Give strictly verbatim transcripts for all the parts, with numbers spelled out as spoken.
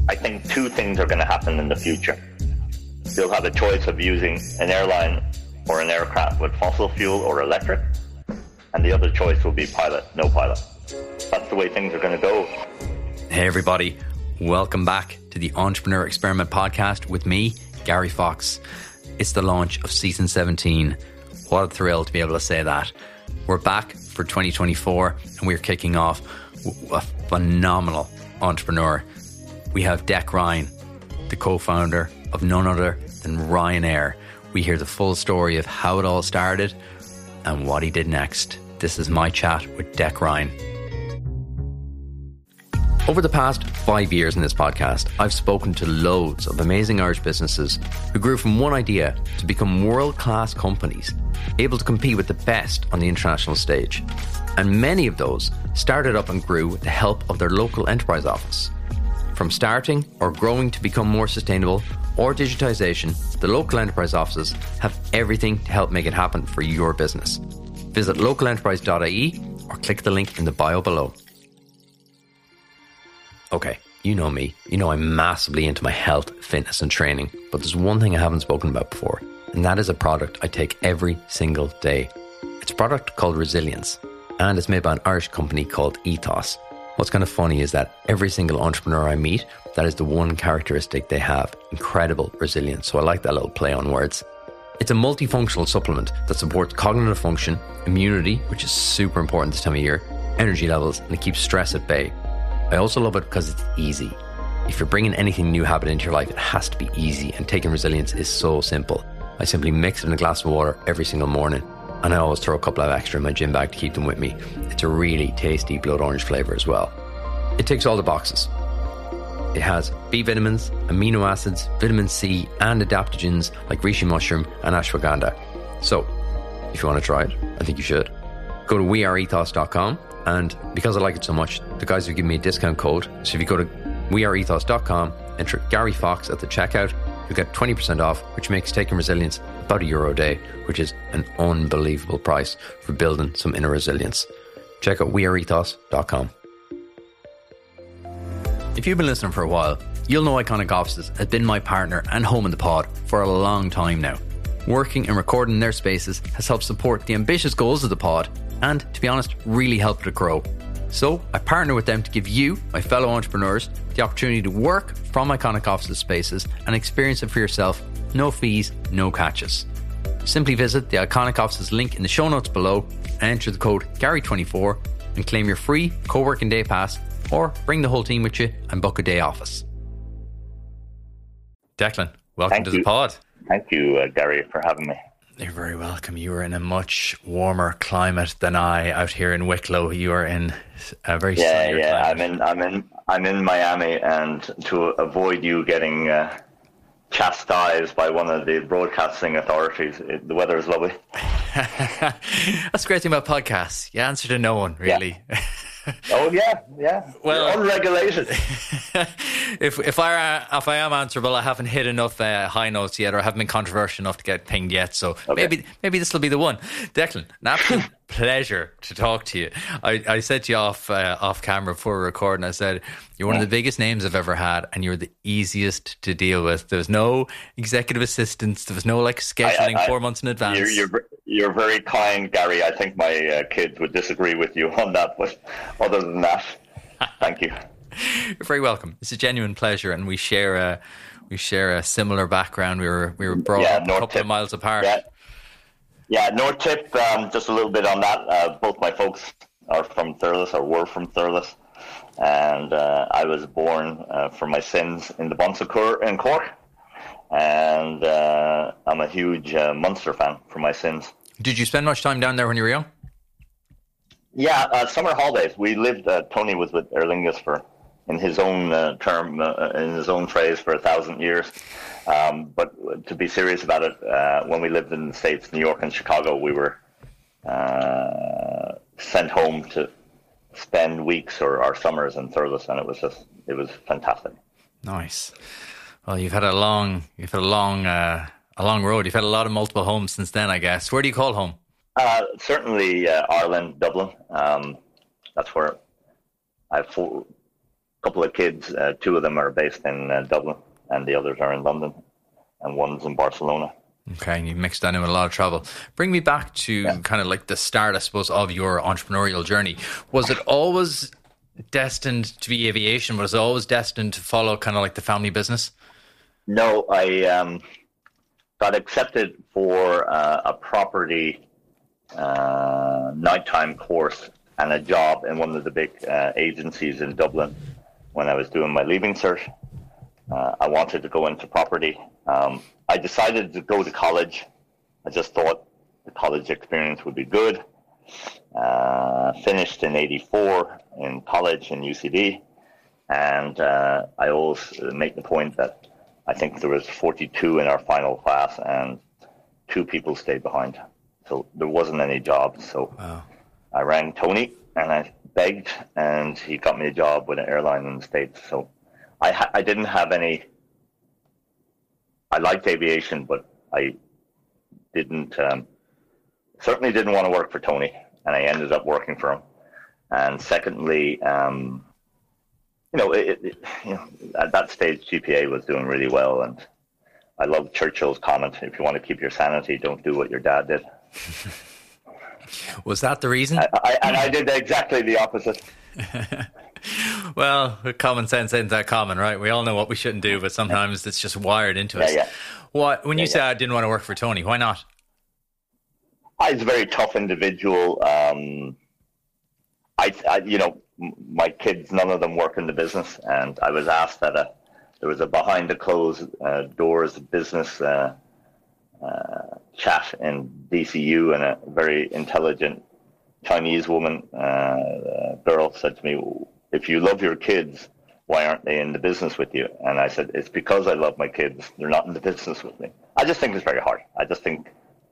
I think two things are going to happen in the future. You'll have a choice of using an airline or an aircraft with fossil fuel or electric, and the other choice will be pilot, no pilot. That's the way things are going to go. Hey everybody, welcome back to the Entrepreneur Experiment podcast with me, Gary Fox. It's the launch of season seventeen. What a thrill to be able to say that. We're back for twenty twenty-four and we're kicking off a phenomenal entrepreneur. We have Dec Ryan, the co-founder of none other than Ryanair. We hear the full story of how it all started and what he did next. This is my chat with Dec Ryan. Over the past five years in this podcast, I've spoken to loads of amazing Irish businesses who grew from one idea to become world-class companies, able to compete with the best on the international stage. And many of those started up and grew with the help of their local enterprise office. From starting or growing to become more sustainable or digitisation, the local enterprise offices have everything to help make it happen for your business. Visit local enterprise dot I E or click the link in the bio below. Okay, you know me. You know I'm massively into my health, fitness and training. But there's one thing I haven't spoken about before, and that is a product I take every single day. It's a product called Resilience, and it's made by an Irish company called Ethos. What's kind of funny is that every single entrepreneur I meet, that is the one characteristic they have, incredible resilience. So I like that little play on words. It's a multifunctional supplement that supports cognitive function, immunity, which is super important this time of year, energy levels, and it keeps stress at bay. I also love it because it's easy. If you're bringing anything new habit into your life, it has to be easy, and taking Resilience is so simple. I simply mix it in a glass of water every single morning, and I always throw a couple of extra in my gym bag to keep them with me. It's a really tasty blood orange flavour as well. It ticks all the boxes. It has B vitamins, amino acids, vitamin C, and adaptogens like reishi mushroom and ashwagandha. So, if you want to try it, I think you should. Go to we are ethos dot com. And because I like it so much, the guys have given me a discount code. So if you go to we are ethos dot com, enter Gary Fox at the checkout, you'll get twenty percent off, which makes taking Resilience about a euro a day, which is an unbelievable price for building some inner resilience. Check out we are ethos dot com. If you've been listening for a while, you'll know Iconic Offices has been my partner and home in the pod for a long time now. Working and recording in their spaces has helped support the ambitious goals of the pod and, to be honest, really help it grow. So I partner with them to give you, my fellow entrepreneurs, the opportunity to work from Iconic Offices spaces and experience it for yourself. No fees, no catches. Simply visit the Iconic Offices link in the show notes below and enter the code Gary twenty-four and claim your free co-working day pass, or bring the whole team with you and book a day office. Declan, welcome Thank to you. the pod. Thank you, uh, Gary, for having me. You're very welcome. You are in a much warmer climate than I out here in Wicklow. You are in a very yeah, sunnier yeah. climate. I'm in, I'm in, I'm in Miami, and to avoid you getting uh, chastised by one of the broadcasting authorities, it, the weather is lovely. That's the great thing about podcasts. You answer to no one, really. Yeah. Oh yeah, yeah. Well, you're unregulated. if if I if I am answerable, I haven't hit enough uh, high notes yet, or I haven't been controversial enough to get pinged yet. So okay. maybe maybe this will be the one. Declan, an absolute pleasure to talk to you. I, I said to you off uh, off camera before we recording. I said you're one yeah. of the biggest names I've ever had, and you're the easiest to deal with. There was no executive assistants. There was no like scheduling I, I, four months in advance. You're, you're you're very kind, Gary. I think my uh, kids would disagree with you on that, but other than that, thank you. You're very welcome. It's a genuine pleasure, and we share a we share a similar background. We were we were brought yeah, up a couple Tip. of miles apart. Yeah, yeah North Tip. Um, just a little bit on that. Uh, both my folks are from Thurles, or were from Thurles, and uh, I was born uh, for my sins in the Bonsecourt in Cork, and uh, I'm a huge uh, Munster fan for my sins. Did you spend much time down there when you were young? Yeah, uh, summer holidays. We lived. Uh, Tony was with Aer Lingus for, in his own uh, term, uh, in his own phrase, for a thousand years. Um, but to be serious about it, uh, when we lived in the States, New York and Chicago, we were uh, sent home to spend weeks or our summers in Thurles, and it was just it was fantastic. Nice. Well, you've had a long, you've had a long, uh, a long road. You've had a lot of multiple homes since then, I guess. Where do you call home? Uh, certainly uh, Ireland, Dublin. Um, that's where I have four, couple of kids. Uh, two of them are based in uh, Dublin, and the others are in London, and one's in Barcelona. Okay, and you mixed that in with a lot of travel. Bring me back to yeah. kind of like the start, I suppose, of your entrepreneurial journey. Was it always destined to be aviation? Was it always destined to follow kind of like the family business? No, I um, got accepted for uh, a property uh, nighttime course and a job in one of the big uh, agencies in Dublin when I was doing my leaving cert. Uh, I wanted to go into property. Um, I decided to go to college. I just thought the college experience would be good. Uh, finished in eighty-four in college in U C D. And uh, I always make the point that I think there was forty-two in our final class and two people stayed behind. So there wasn't any jobs. So wow. I rang Tony and I begged, and he got me a job with an airline in the States. So I, ha- I didn't have any... I liked aviation, but I didn't, um, certainly didn't want to work for Tony, and I ended up working for him. And secondly, um, you know, it, it, you know, at that stage, G P A was doing really well, and I love Churchill's comment: "If you want to keep your sanity, don't do what your dad did." Was that the reason? I, I, and I did exactly the opposite. Well, common sense isn't that common, right? We all know what we shouldn't do, but sometimes it's just wired into us. Yeah, yeah. What, when you yeah, said yeah. I didn't want to work for Tony, why not? He's a very tough individual. Um, I, I, you know, my kids, none of them work in the business, and I was asked at a, there was a behind the closed uh, doors business uh, uh, chat in D C U, and a very intelligent Chinese woman, uh, girl, said to me, "If you love your kids, why aren't they in the business with you?" And I said, "It's because I love my kids. They're not in the business with me." I just think it's very hard. I just think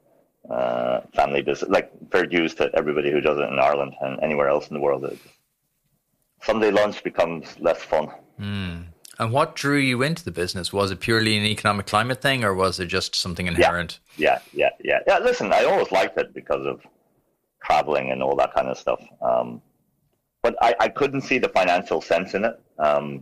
uh, family business, like fair dues to everybody who does it in Ireland and anywhere else in the world, it, Sunday lunch becomes less fun. Mm. And what drew you into the business? Was it purely an economic climate thing, or was it just something inherent? Yeah, yeah, yeah. Yeah, yeah listen, I always liked it because of traveling and all that kind of stuff. Um, but I, I couldn't see the financial sense in it. Um,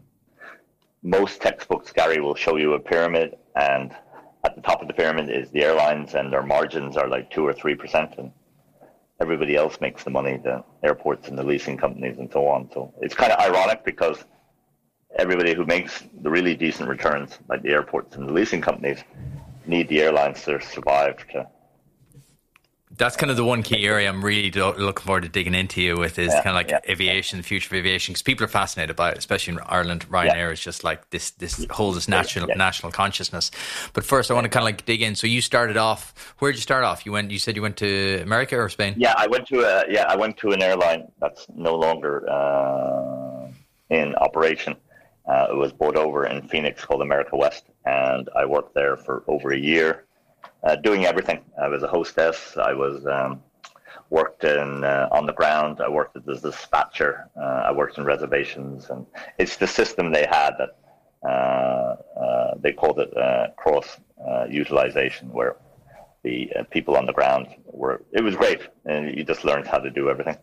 most textbooks, Gary, will show you a pyramid, and at the top of the pyramid is the airlines, and their margins are like two or three percent, and everybody else makes the money, the airports and the leasing companies and so on. So it's kind of ironic because everybody who makes the really decent returns, like the airports and the leasing companies, need the airlines to survive. To That's kind of the one key area I'm really do- looking forward to digging into you with is yeah, kind of like yeah. aviation, the future of aviation, because people are fascinated by it, especially in Ireland. Ryanair yeah. is just like this, this holds this national yeah. national consciousness. But first, I want to kind of like dig in. So you started off, where did you start off? You went, you said you went to America or Spain? Yeah, I went to a, yeah, I went to an airline that's no longer uh, in operation. Uh, it was bought over in Phoenix called America West, and I worked there for over a year. Uh, doing everything. I was a hostess. I was um, worked in uh, on the ground. I worked as a dispatcher. Uh, I worked in reservations, and it's the system they had that uh, uh, they called it uh, cross uh, utilization, where the uh, people on the ground were. It was great, and you just learned how to do everything.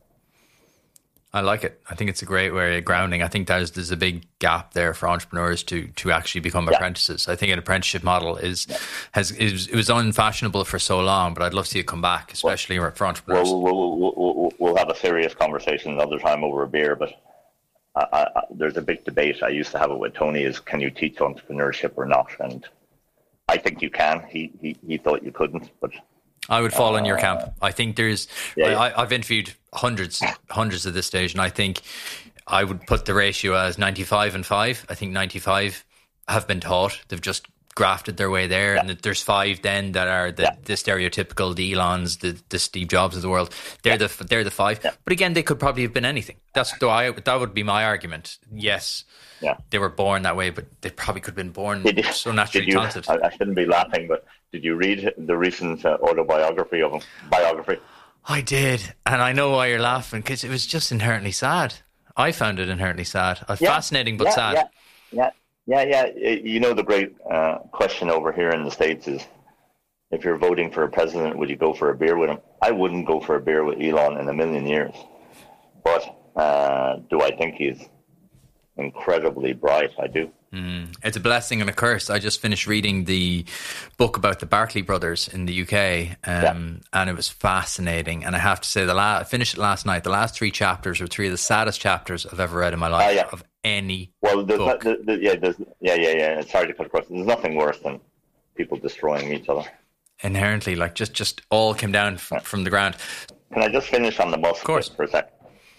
I like it. I think it's a great way of grounding. I think there's there's a big gap there for entrepreneurs to to actually become yeah. apprentices. I think an apprenticeship model is yeah. has is it was unfashionable for so long, but I'd love to see it come back, especially well, for entrepreneurs. We'll, we'll, we'll, we'll, we'll have a serious conversation another time over a beer, but I, I, there's a big debate. I used to have it with Tony: is can you teach entrepreneurship or not? And I think you can. He he, he thought you couldn't, but. I would fall uh, in your camp. I think there's, yeah, yeah. I, I've interviewed hundreds, hundreds at this stage, and I think I would put the ratio as ninety-five and five. I think ninety-five have been taught. They've just grafted their way there. Yeah. And there's five then that are the, yeah. the stereotypical, the Elons, the, the Steve Jobs of the world. They're yeah. the they're the five. Yeah. But again, they could probably have been anything. That's the I, that would be my argument. Yes, yeah. they were born that way, but they probably could have been born you, so naturally you, talented. I, I shouldn't be laughing, but did you read the recent uh, autobiography of him? Biography? I did, and I know why you're laughing, because it was just inherently sad. I found it inherently sad. Uh, yeah. Fascinating, but yeah, sad. Yeah, yeah, yeah, yeah. You know, the great uh, question over here in the States is, if you're voting for a president, would you go for a beer with him? I wouldn't go for a beer with Elon in a million years. But uh, do I think he's incredibly bright. I do. Mm, it's a blessing and a curse. I just finished reading the book about the Barclay brothers in the U K, um, yeah. and it was fascinating. And I have to say, the la- I finished it last night. The last three chapters are three of the saddest chapters I've ever read in my life uh, yeah. of any well, there's book. Not, the, the, yeah, there's, yeah, yeah, yeah. It's hard to cut across. There's nothing worse than people destroying each other. Inherently, like just, just all came down f- yeah. from the ground. Can I just finish on the Musk of course. for a sec?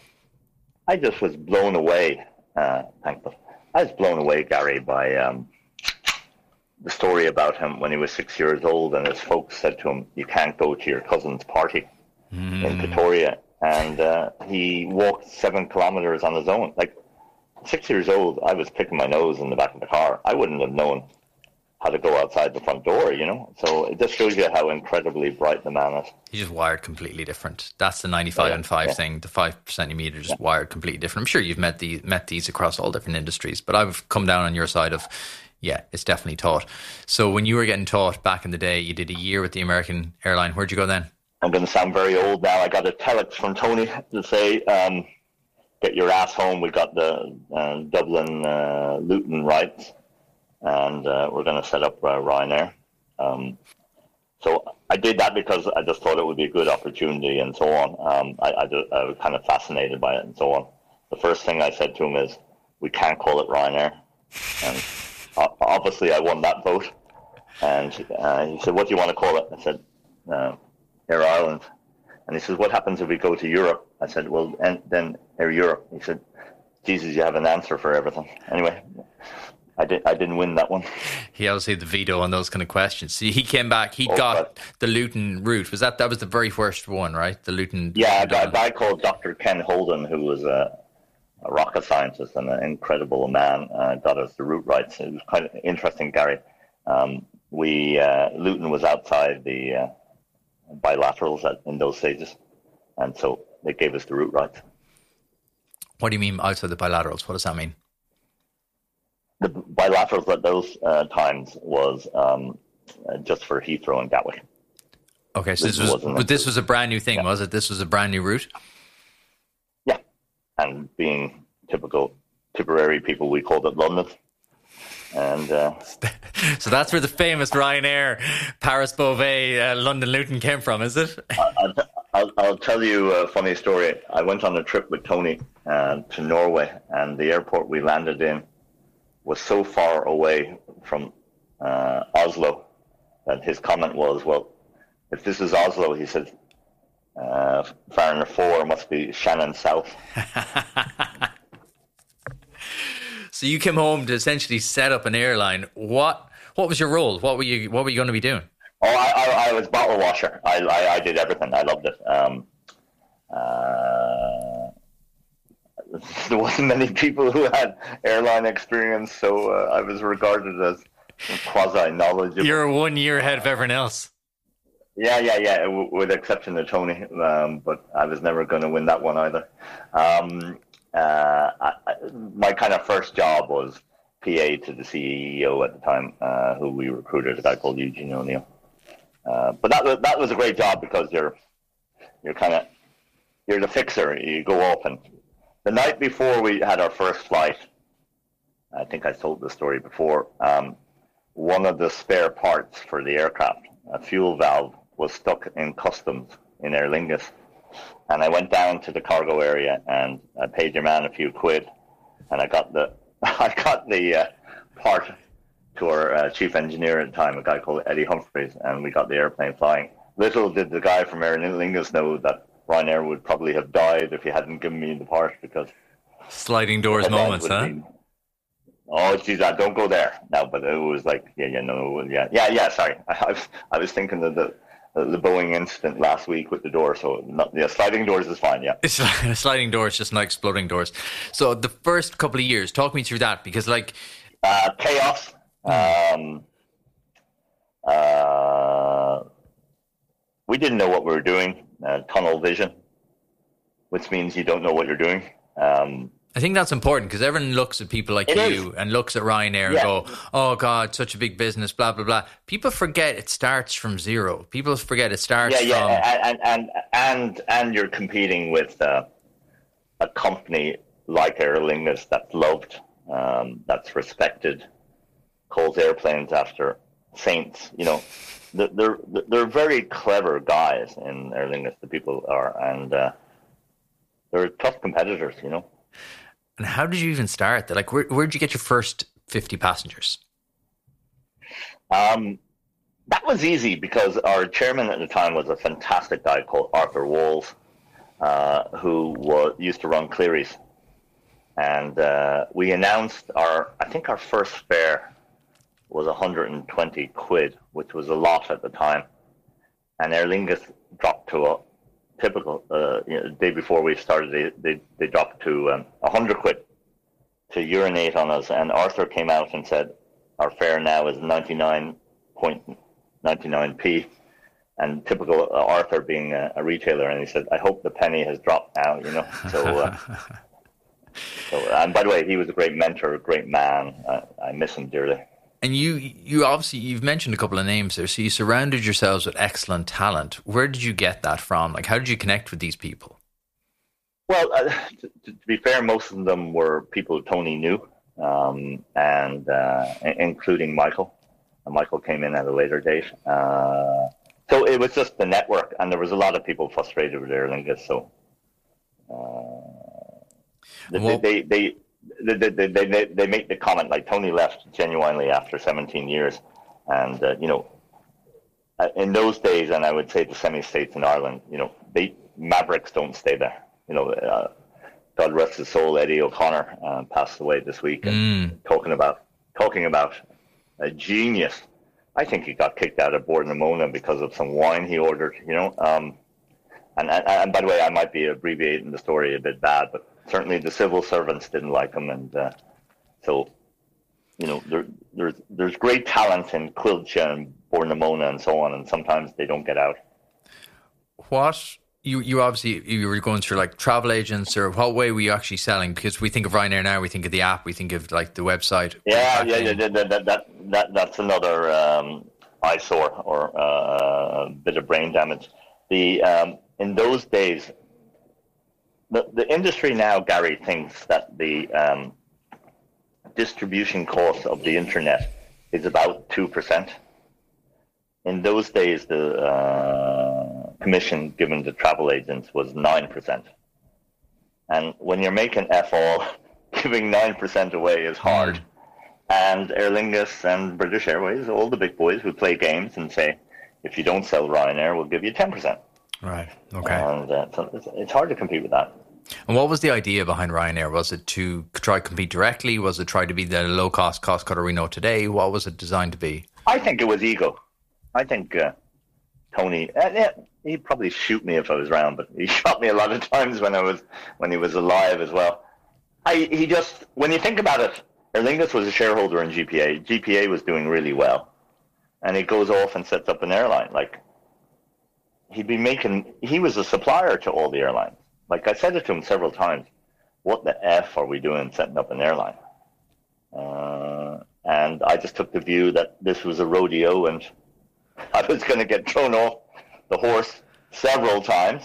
I just was blown away. Uh, thankful. I was blown away, Gary, by um, the story about him when he was six years old, and his folks said to him, "You can't go to your cousin's party mm. in Pretoria," and uh, he walked seven kilometers on his own. Like six years old, I was picking my nose in the back of the car. I wouldn't have known how to go outside the front door, you know. So it just shows you how incredibly bright the man is. He's just wired completely different. That's the ninety-five yeah, and five yeah. thing. The five percent you meet are just yeah. wired completely different. I'm sure you've met the met these across all different industries, but I've come down on your side of, yeah, it's definitely taught. So when you were getting taught back in the day, you did a year with the American airline. Where'd you go then? I'm going to sound very old now. I got a telex from Tony to say, um, "Get your ass home. We got the uh, Dublin uh, Luton rights. And uh, we're going to set up uh, Ryanair." Um, so I did that because I just thought it would be a good opportunity and so on. Um, I, I, just, I was kind of fascinated by it and so on. The first thing I said to him is, "We can't call it Ryanair." And uh, obviously I won that vote. And uh, he said, "What do you want to call it?" I said, uh, "Air Ireland." And he says, "What happens if we go to Europe?" I said, "Well, and then Air Europe." He said, "Jesus, you have an answer for everything." Anyway. I, did, I didn't win that one. He obviously had the veto on those kind of questions. See, he came back, he oh, got God. the Luton route. Was that that was the very first one, right? The Luton. Yeah, a guy, a guy called Doctor Ken Holden, who was a, a rocket scientist and an incredible man, uh, got us the route rights. It was quite interesting, Gary. Um, we uh, Luton was outside the uh, bilaterals at, in those stages, and so they gave us the route rights. What do you mean outside the bilaterals? What does that mean? The bilaterals at those uh, times was um, uh, just for Heathrow and Gatwick. Okay, so this, this was, but this was a brand new thing, yeah. was it? This was a brand new route? Yeah, and being typical Tipperary people, we called it London. And uh, so that's where the famous Ryanair Paris Beauvais uh, London Luton came from, is it? I'll, I'll, I'll tell you a funny story. I went on a trip with Tony uh, to Norway, and the airport we landed in was so far away from uh, Oslo that his comment was, "Well, if this is Oslo," he said, uh, "Fariner four must be Shannon South." So you came home to essentially set up an airline. What what was your role? What were you What were you going to be doing? Oh, I, I, I was bottle washer. I, I, I did everything. I loved it. Um, uh, There wasn't many people who had airline experience, so uh, I was regarded as quasi-knowledgeable. You're one year ahead of everyone else. Yeah, yeah, yeah, w- with the exception of Tony, um, but I was never going to win that one either. Um, uh, I, I, my kind of first job was P A to the C E O at the time, uh, who we recruited, a guy called Eugene O'Neill. Uh, but that was that was a great job because you're you're kind of you're the fixer. You go off and the night before we had our first flight, I think I told the story before, um, one of the spare parts for the aircraft, a fuel valve, was stuck in customs in Aer Lingus. And I went down to the cargo area and I paid your man a few quid, and I got the I got the uh, part to our uh, chief engineer at the time, a guy called Eddie Humphreys, and we got the airplane flying. Little did the guy from Aer Lingus know that Ryanair would probably have died if he hadn't given me the part, because sliding doors moments, huh? Been, oh, geez, don't go there. No, but it was like, yeah, yeah, no, yeah, yeah, yeah. Sorry, I, I was, I was thinking of the the Boeing incident last week with the door. So, not, yeah, sliding doors is fine. Yeah, it's sliding doors, just not exploding doors. So, the first couple of years, talk me through that, because like uh, chaos. Um, uh, we didn't know what we were doing. Uh, tunnel vision, which means you don't know what you're doing. Um, I think that's important, because everyone looks at people like you is. and looks at Ryanair yeah. and go, "Oh God, such a big business, blah blah blah." People forget it starts from zero. People forget it starts. Yeah, yeah, from... and and and and you're competing with uh, a company like Aer Lingus that's loved um, that's respected, calls airplanes after saints. You know, they're they're very clever guys in Aer Lingus. The people are, and uh, they're tough competitors. You know. And how did you even start? Like, where where did you get your first fifty passengers? Um, that was easy because our chairman at the time was a fantastic guy called Arthur Walls, uh, who was used to run Cleary's, and uh, we announced our. I think our first fare was one hundred twenty quid, which was a lot at the time, and Aer Lingus dropped to a typical. Uh, you know, the day before we started, they they, they dropped to um, one hundred quid to urinate on us, and Arthur came out and said our fare now is ninety-nine point nine nine p, and typical uh, Arthur being a, a retailer, and he said, I hope the penny has dropped now, you know. So, uh, so and by the way, he was a great mentor, a great man. I, I miss him dearly. And you, you obviously, you've mentioned a couple of names there, so you surrounded yourselves with excellent talent. Where did you get that from? Like, how did you connect with these people? Well, uh, to, to be fair, most of them were people Tony knew, um, and uh, including Michael. And Michael came in at a later date. Uh, so it was just the network, and there was a lot of people frustrated with Aer Lingus. So uh, well, they, they, they, they, they, they, they, they make the comment, like Tony left genuinely after seventeen years. And, uh, you know, in those days, and I would say the semi-states in Ireland, you know, they Mavericks don't stay there. You know, uh, God rest his soul, Eddie O'Connor uh, passed away this week, and mm. talking about talking about a genius. I think he got kicked out of Bordenamona because of some wine he ordered. You know, um, and, and and by the way, I might be abbreviating the story a bit bad, but certainly the civil servants didn't like him, and uh, so you know, there, there's there's great talent in Quilcha and Bordenamona and so on, and sometimes they don't get out. What? You you obviously, you were going through like travel agents, or what way were you actually selling? Because we think of Ryanair now, we think of the app, we think of like the website. Yeah, yeah, yeah, that, that, that, that, that's another um, eyesore or a uh, bit of brain damage. The um, in those days, the, the industry now, Gary, thinks that the um, distribution cost of the internet is about two percent. In those days, the uh, commission given to travel agents was nine percent. And when you're making F all, giving nine percent away is hard. Mm. And Aer Lingus and British Airways, all the big boys who play games and say, if you don't sell Ryanair, we'll give you ten percent. Right, okay. And uh, so it's, it's hard to compete with that. And what was the idea behind Ryanair? Was it to try to compete directly? Was it try to be the low-cost cost cutter we know today? What was it designed to be? I think it was ego. I think uh, Tony, uh, yeah, he'd probably shoot me if I was around, but he shot me a lot of times when I was when he was alive as well. I he just, when you think about it, Aer Lingus was a shareholder in G P A. G P A was doing really well, and he goes off and sets up an airline. Like he'd be making, he was a supplier to all the airlines. Like I said it to him several times, what the F are we doing setting up an airline? Uh, and I just took the view that this was a rodeo and I was going to get thrown off the horse several times,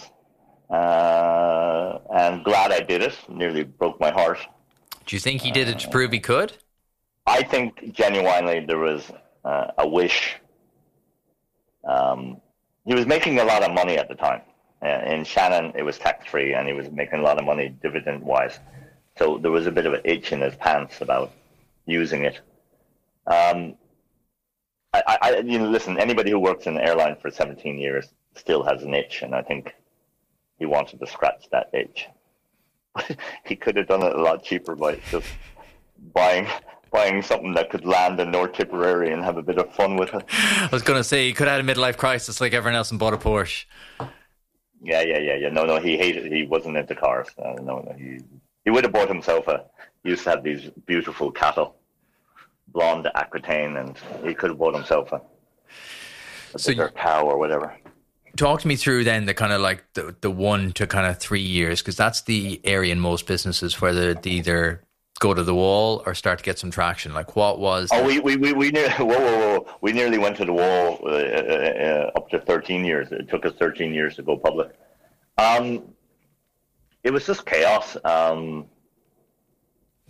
uh, and glad I did it. Nearly broke my heart. Do you think he did it to prove he could? I think genuinely there was uh, a wish. Um, he was making a lot of money at the time. Uh, in Shannon, it was tax-free, and he was making a lot of money dividend-wise. So there was a bit of an itch in his pants about using it. Um, I, I, you know, listen, anybody who works in the airline for seventeen years still has an itch, and I think he wanted to scratch that itch. He could have done it a lot cheaper by just buying buying something that could land in North Tipperary and have a bit of fun with it. I was going to say, he could have had a midlife crisis like everyone else and bought a Porsche. Yeah, yeah, yeah, yeah. No, no, he hated, he wasn't into cars. Uh, no, no, he he would have bought himself a, he used to have these beautiful cattle, blonde Aquitaine, and he could have bought himself a, a so bigger you, cow or whatever. Talk to me through then the kind of like the, the one to kind of three years, because that's the area in most businesses where they either go to the wall or start to get some traction. Like what was... Oh, we, we, we, we, near, whoa, whoa, whoa. we nearly went to the wall uh, uh, up to thirteen years. It took us thirteen years to go public. Um, it was just chaos. Um,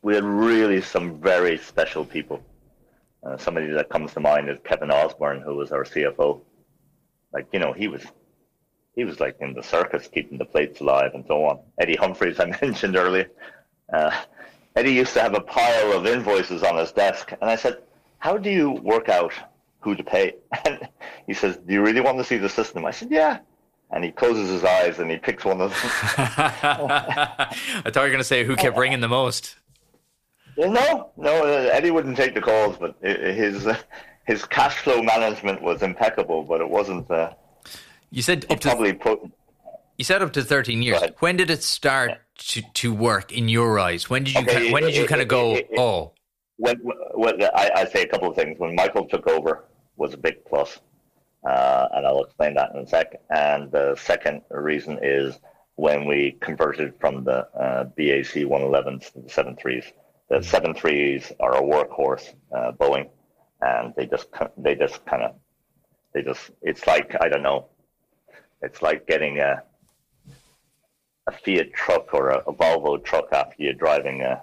we had really some very special people. Uh, somebody that comes to mind is Kevin Osborne, who was our C F O. Like, you know, he was he was like in the circus, keeping the plates alive and so on. Eddie Humphreys, I mentioned earlier. Uh, Eddie used to have a pile of invoices on his desk, and I said, how do you work out who to pay? And he says, do you really want to see the system? I said, yeah. And he closes his eyes and he picks one of them. I thought you were going to say who kept ringing the most. No, no, Eddie wouldn't take the calls, but his his cash flow management was impeccable, but it wasn't. Uh, you said up to probably put. You said up to thirteen years. When did it start yeah. to, to work in your eyes? When did you okay, kind, when did you kind of go? It, it, oh, when, when I, I say a couple of things. When Michael took over, was a big plus, uh, and I'll explain that in a sec. And the second reason is when we converted from the uh, B A C one elevens to the seven threes. The seven threes are a workhorse, uh, Boeing, and they just they just kind of they just it's like I don't know, it's like getting a a Fiat truck or a, a Volvo truck after you're driving a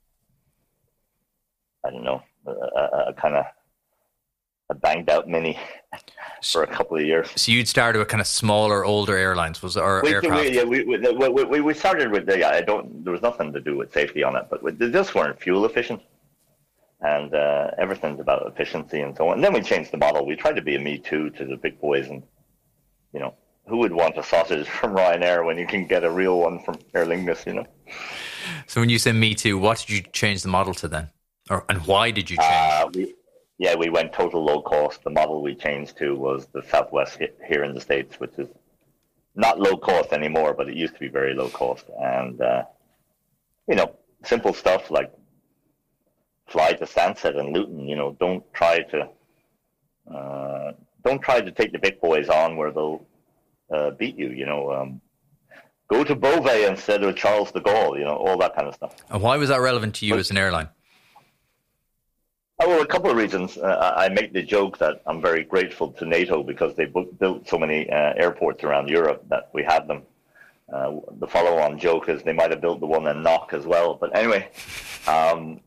I don't know a, a, a kind of a banged out Mini for a couple of years. So you'd started with kind of smaller, older airlines, was it, or we, aircraft? We, yeah, we, we, we, we started with the, I don't, there was nothing to do with safety on it, but we, they just weren't fuel efficient. And uh, everything's about efficiency and so on. And then we changed the model. We tried to be a Me Too to the big boys. And, you know, who would want a sausage from Ryanair when you can get a real one from Aer Lingus, you know? So when you say Me Too, what did you change the model to then? Or and why did you change? Uh, we, Yeah, we went total low cost. The model we changed to was the Southwest here in the States, which is not low cost anymore, but it used to be very low cost. And, uh, you know, simple stuff like fly to Stansted and Luton, you know, don't try to, uh, don't try to take the big boys on where they'll uh, beat you, you know. Um, go to Beauvais instead of Charles de Gaulle, you know, all that kind of stuff. And why was that relevant to you but, as an airline? Oh, well, a couple of reasons. Uh, I make the joke that I'm very grateful to NATO because they bu- built so many uh, airports around Europe that we had them. Uh, the follow-on joke is they might have built the one in Knock as well. But anyway, um,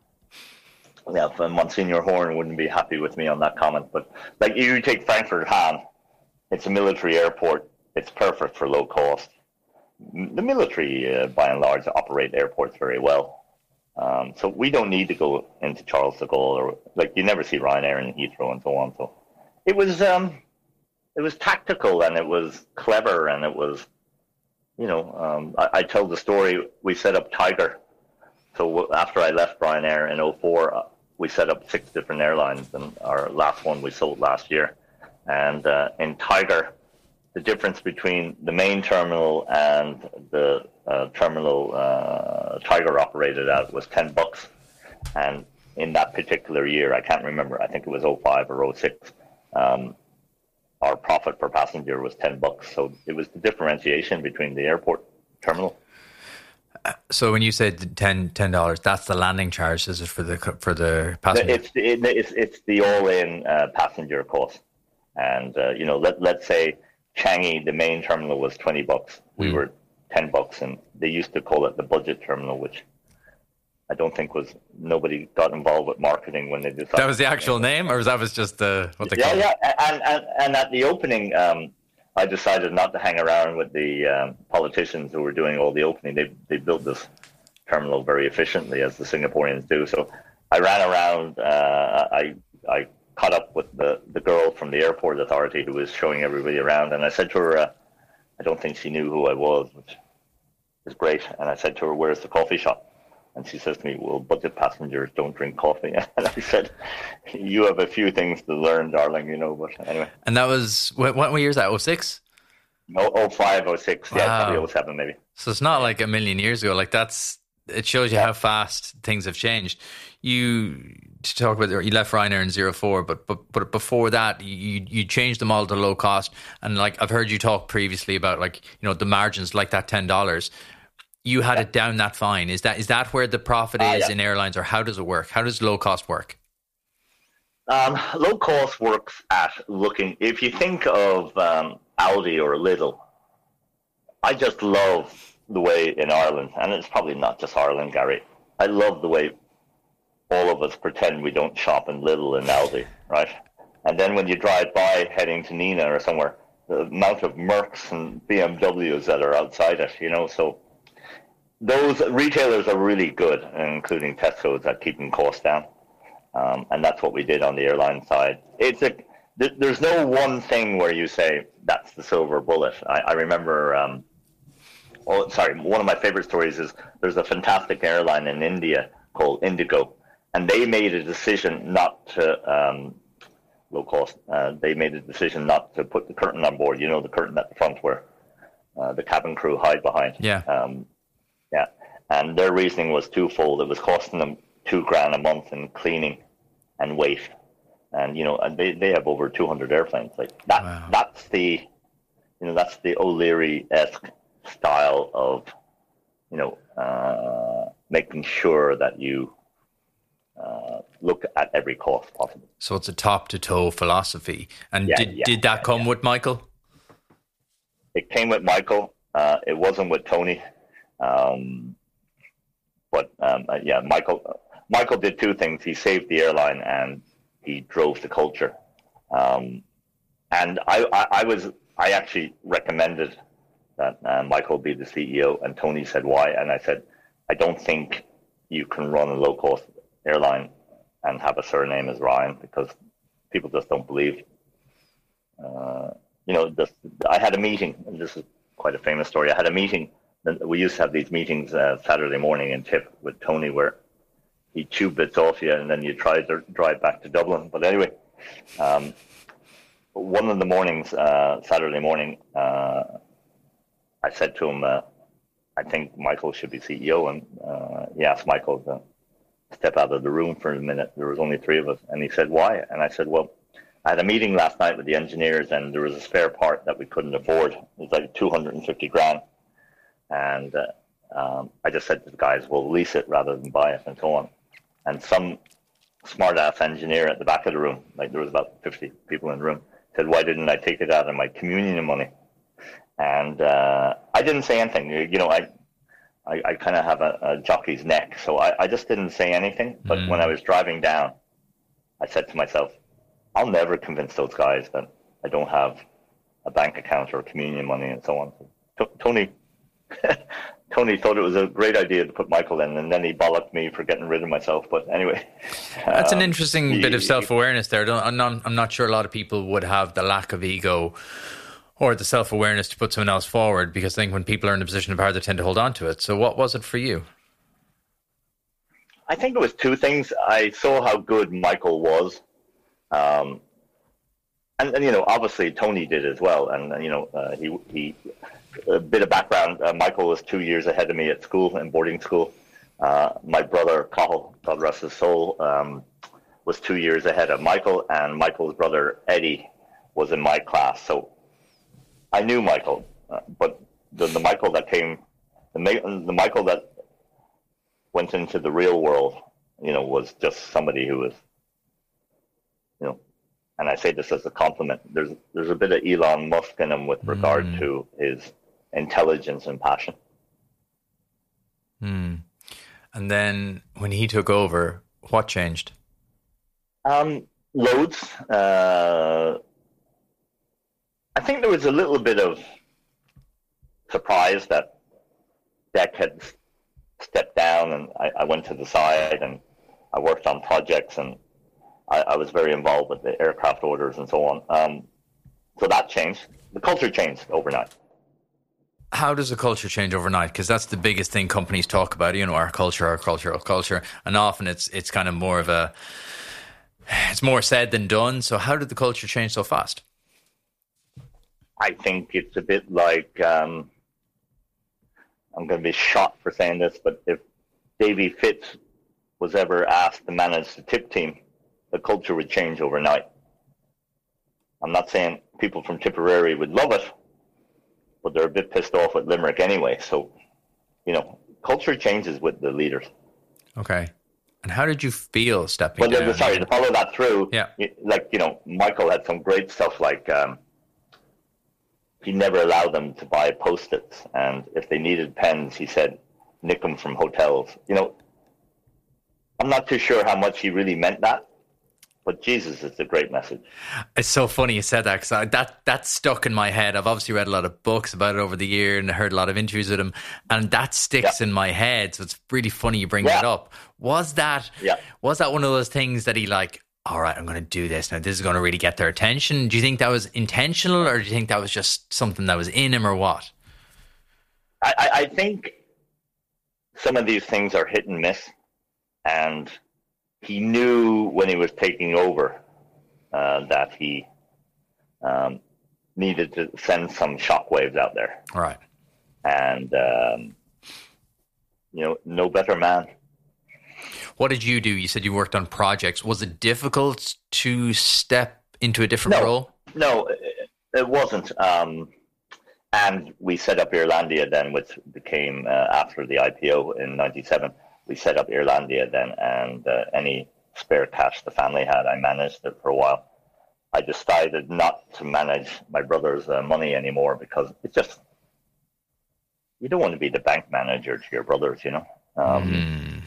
yeah, Monsignor Horn wouldn't be happy with me on that comment. But like you take Frankfurt Hahn, it's a military airport. It's perfect for low cost. The military, uh, by and large, operate airports very well. Um, so we don't need to go into Charles de Gaulle, or like you never see Ryanair and Heathrow and so on. So it was um, it was tactical and it was clever and it was, you know, um, I, I tell the story. We set up Tiger. So after I left Ryanair in oh four, uh, we set up six different airlines, and our last one we sold last year. And uh, in Tiger, the difference between the main terminal and the uh, terminal uh, Tiger operated at was ten bucks. And in that particular year, I can't remember, I think it was oh five or oh six, um, our profit per passenger was ten bucks. So it was the differentiation between the airport terminal. So when you said ten dollars, that's the landing charge, is it, for the for the passenger? It's it, it's it's the all-in uh, passenger cost. And uh, you know, let let's say Changi, the main terminal, was twenty bucks. We mm. were ten bucks, and they used to call it the budget terminal, which I don't think was, nobody got involved with marketing when they decided. That was the actual name, or that was just the what they yeah, called yeah. it? And, and and at the opening, um, I decided not to hang around with the um, politicians who were doing all the opening. They they built this terminal very efficiently, as the Singaporeans do. So I ran around. Uh, I I. caught up with the, the girl from the airport authority who was showing everybody around, and I said to her, uh, I don't think she knew who I was, which is great. And I said to her, where's the coffee shop? And she says to me, well, budget passengers don't drink coffee. And I said, you have a few things to learn, darling, you know, but anyway. And that was, what, what year is that, oh six? No, oh five, oh six, wow. Yeah, probably oh seven maybe. So it's not like a million years ago. Like that's, it shows you yeah. how fast things have changed. You to talk about, you left Ryanair in zero four, but but but before that, you you changed them all to low cost. And like I've heard you talk previously about, like, you know, the margins, like that ten dollars. You had yeah. it down that fine. Is that is that where the profit uh, is yeah. in airlines, or how does it work? How does low cost work? Um, low cost works at looking. If you think of um, Aldi or Lidl, I just love the way in Ireland, and it's probably not just Ireland, Gary. I love the way all of us pretend we don't shop in Lidl and Aldi, right? And then when you drive by heading to Nina or somewhere, the amount of Mercs and B M Ws that are outside it, you know, so those retailers are really good, including Tesco's, at keeping costs down. Um, and that's what we did on the airline side. It's a, th- there's no one thing where you say that's the silver bullet. I, I remember, um, oh, sorry, one of my favorite stories is there's a fantastic airline in India called Indigo, and they made a decision not to, um, low cost, uh, they made a decision not to put the curtain on board, you know, the curtain at the front where uh, the cabin crew hide behind. Yeah. Um, yeah. And their reasoning was twofold. It was costing them two grand a month in cleaning and weight. And, you know, and they, they have over two hundred airplanes. Like that, wow. That's the, you know, that's the O'Leary-esque style of, you know, uh, making sure that you uh, look at every cost possible. So it's a top to toe philosophy. And yeah, did, yeah, did that yeah, come yeah. with Michael? It came with Michael. Uh, it wasn't with Tony. Um, but um, uh, yeah, Michael, Michael did two things. He saved the airline and he drove the culture. Um, and I, I, I was, I actually recommended that uh, Michael be the C E O, and Tony said why. And I said, I don't think you can run a low cost airline and have a surname as Ryan, because people just don't believe. Uh, you know, this, I had a meeting, and this is quite a famous story. I had a meeting. We used to have these meetings uh, Saturday morning in Tip with Tony, where he chew bits off you and then you try to drive back to Dublin. But anyway, um, one of the mornings, uh, Saturday morning, uh, I said to him, uh, I think Michael should be C E O. And uh, he asked Michael to step out of the room for a minute. There was only three of us. And he said, why? And I said, well, I had a meeting last night with the engineers and there was a spare part that we couldn't afford. It was like two hundred fifty grand. And uh, um, I just said to the guys, well, lease it rather than buy it and so on. And some smart-ass engineer at the back of the room, like there was about fifty people in the room, said, why didn't I take it out of my communion money? And uh, I didn't say anything. You know, I I, I kind of have a, a jockey's neck, so I, I just didn't say anything. But mm. when I was driving down, I said to myself, I'll never convince those guys that I don't have a bank account or communion money and so on. So, t- Tony... Tony thought it was a great idea to put Michael in, and then he bollocked me for getting rid of myself. But anyway, that's um, an interesting he, bit of self-awareness there. I'm not, I'm not sure a lot of people would have the lack of ego or the self-awareness to put someone else forward, because I think when people are in a position of power, they tend to hold on to it. So what was it for you? I think it was two things. I saw how good Michael was. Um, and, and, you know, obviously Tony did as well. And, you know, uh, he, he, a bit of background, uh, Michael was two years ahead of me at school, in boarding school. Uh, my brother, Cathal, God rest his soul, um, was two years ahead of Michael, and Michael's brother, Eddie, was in my class. So I knew Michael, uh, but the, the Michael that came, the, the Michael that went into the real world, you know, was just somebody who was, you know, and I say this as a compliment, there's there's a bit of Elon Musk in him with regard mm. to his intelligence and passion. Mm. And then when he took over, what changed? Um, loads. Uh, I think there was a little bit of surprise that Dec had stepped down, and I, I went to the side and I worked on projects, and I, I was very involved with the aircraft orders and so on. Um, so that changed. The culture changed overnight. How does a culture change overnight? Because that's the biggest thing companies talk about, you know, our culture, our culture, our culture. And often it's it's kind of more of a, it's more said than done. So how did the culture change so fast? I think it's a bit like, um, I'm going to be shot for saying this, but if Davy Fitz was ever asked to manage the Tip team, the culture would change overnight. I'm not saying people from Tipperary would love it, but they're a bit pissed off with Limerick anyway. So, you know, culture changes with the leaders. Okay. And how did you feel stepping well, down? Sorry, to follow that through, yeah. like, you know, Michael had some great stuff like um, he never allowed them to buy Post-its. And if they needed pens, he said, nick them from hotels. You know, I'm not too sure how much he really meant that, but Jesus, it's a great message. It's so funny you said that, because that, that stuck in my head. I've obviously read a lot of books about it over the year and heard a lot of interviews with him, and that sticks yeah. in my head. So it's really funny you bring yeah. that up. Was that, yeah. was that one of those things that he like, all right, I'm going to do this now, this is going to really get their attention? Do you think that was intentional, or do you think that was just something that was in him, or what? I, I think some of these things are hit and miss, and he knew when he was taking over uh, that he um, needed to send some shockwaves out there. Right. And, um, you know, no better man. What did you do? You said you worked on projects. Was it difficult to step into a different no, role? No, it wasn't. Um, and we set up Irlandia then, which became, uh, after the I P O in ninety-seven, we set up Irlandia then, and uh, any spare cash the family had, I managed it for a while. I decided not to manage my brother's uh, money anymore, because it's just, you don't want to be the bank manager to your brothers, you know. Um, mm.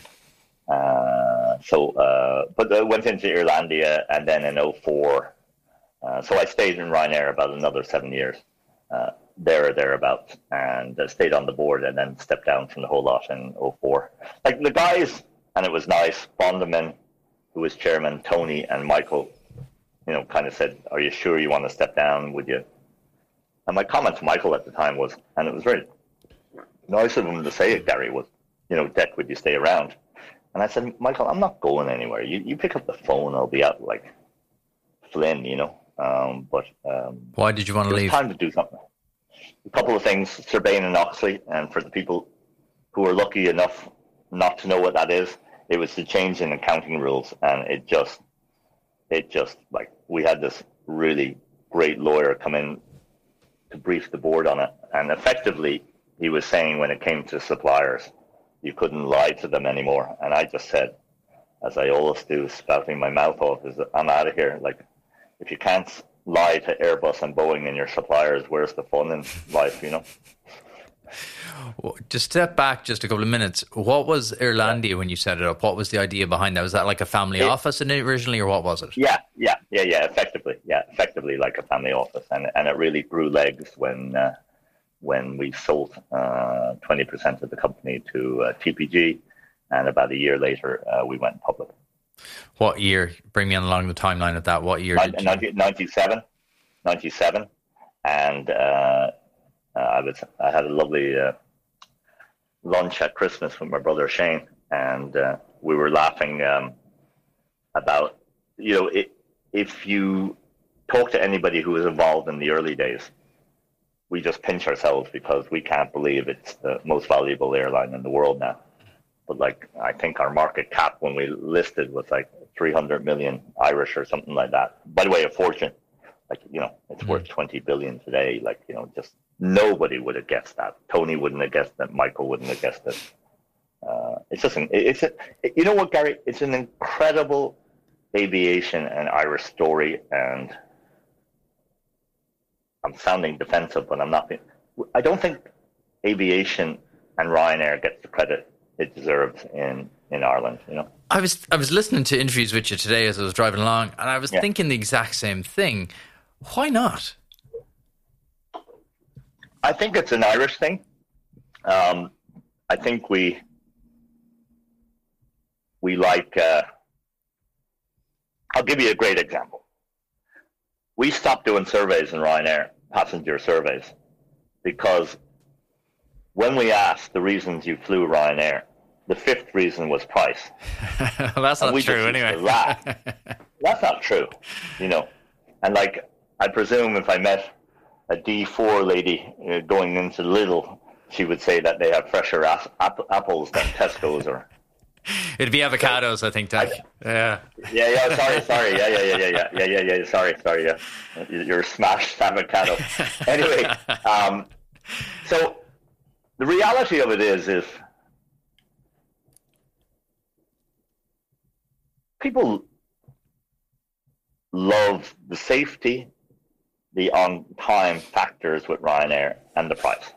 uh, so, uh, but I went into Irlandia, and then in oh four, uh, so I stayed in Ryanair about another seven years, uh, there or thereabouts, and uh, stayed on the board, and then stepped down from the whole lot in oh four. Like the guys, and it was nice, Bonderman, who was chairman, Tony and Michael, you know, kind of said, are you sure you want to step down? Would you? And my comment to Michael at the time was, and it was very nice of him to say it, Gary, was, you know, Deck, would you stay around? And I said, Michael, I'm not going anywhere. You you pick up the phone, I'll be out like Flynn, you know. Um, but um, why did you want to leave? Time to do something. A couple of things, Serbain and Oxley, and for the people who are lucky enough not to know what that is, it was the change in accounting rules, and it just, it just, like, we had this really great lawyer come in to brief the board on it, and effectively, he was saying when it came to suppliers, you couldn't lie to them anymore, and I just said, as I always do, spouting my mouth off, is that I'm out of here. Like, if you can't lie to Airbus and Boeing and your suppliers, where's the fun in life, you know? Well, just step back just a couple of minutes. What was Irlandia yeah. when you set it up? What was the idea behind that? Was that like a family it, office in it originally, or what was it? Yeah, yeah, yeah, yeah, effectively. Yeah, effectively like a family office. And and it really grew legs when uh, when we sold uh, twenty percent of the company to uh, T P G, and about a year later, uh, we went public. What year? Bring me along the timeline of that. What year? Did you... ninety-seven, ninety-seven, and uh, uh, I was I had a lovely uh, lunch at Christmas with my brother Shane, and uh, we were laughing um, about, you know, it, if you talk to anybody who was involved in the early days, we just pinch ourselves because we can't believe it's the most valuable airline in the world now. But like, I think our market cap when we listed was like three hundred million Irish or something like that. By the way, a fortune. Like, you know, it's mm. worth twenty billion today. Like, you know, just nobody would have guessed that. Tony wouldn't have guessed it. Michael wouldn't have guessed it. Uh, it's just, an, it's a, you know what, Gary? It's an incredible aviation and Irish story. And I'm sounding defensive, but I'm not being, I don't think aviation and Ryanair gets the credit it deserves in, in Ireland, you know. I was I was listening to interviews with you today as I was driving along, and I was yeah. thinking the exact same thing. Why not? I think it's an Irish thing. Um, I think we we like. Uh, I'll give you a great example. We stopped doing surveys in Ryanair, passenger surveys, because when we asked the reasons you flew Ryanair, the fifth reason was price. Well, that's not true anyway. That's not true, you know. And like, I presume if I met a D four lady uh, going into Lidl, she would say that they have fresher as- ap- apples than Tesco's. Or it'd be avocados, so, I think, Doug. Yeah. Yeah, yeah, sorry, sorry. Yeah, yeah, yeah, yeah, yeah, yeah, yeah, yeah, sorry, sorry, yeah. You're smashed avocado. Anyway, um, so the reality of it is, is people love the safety, the on-time factors with Ryanair, and the price.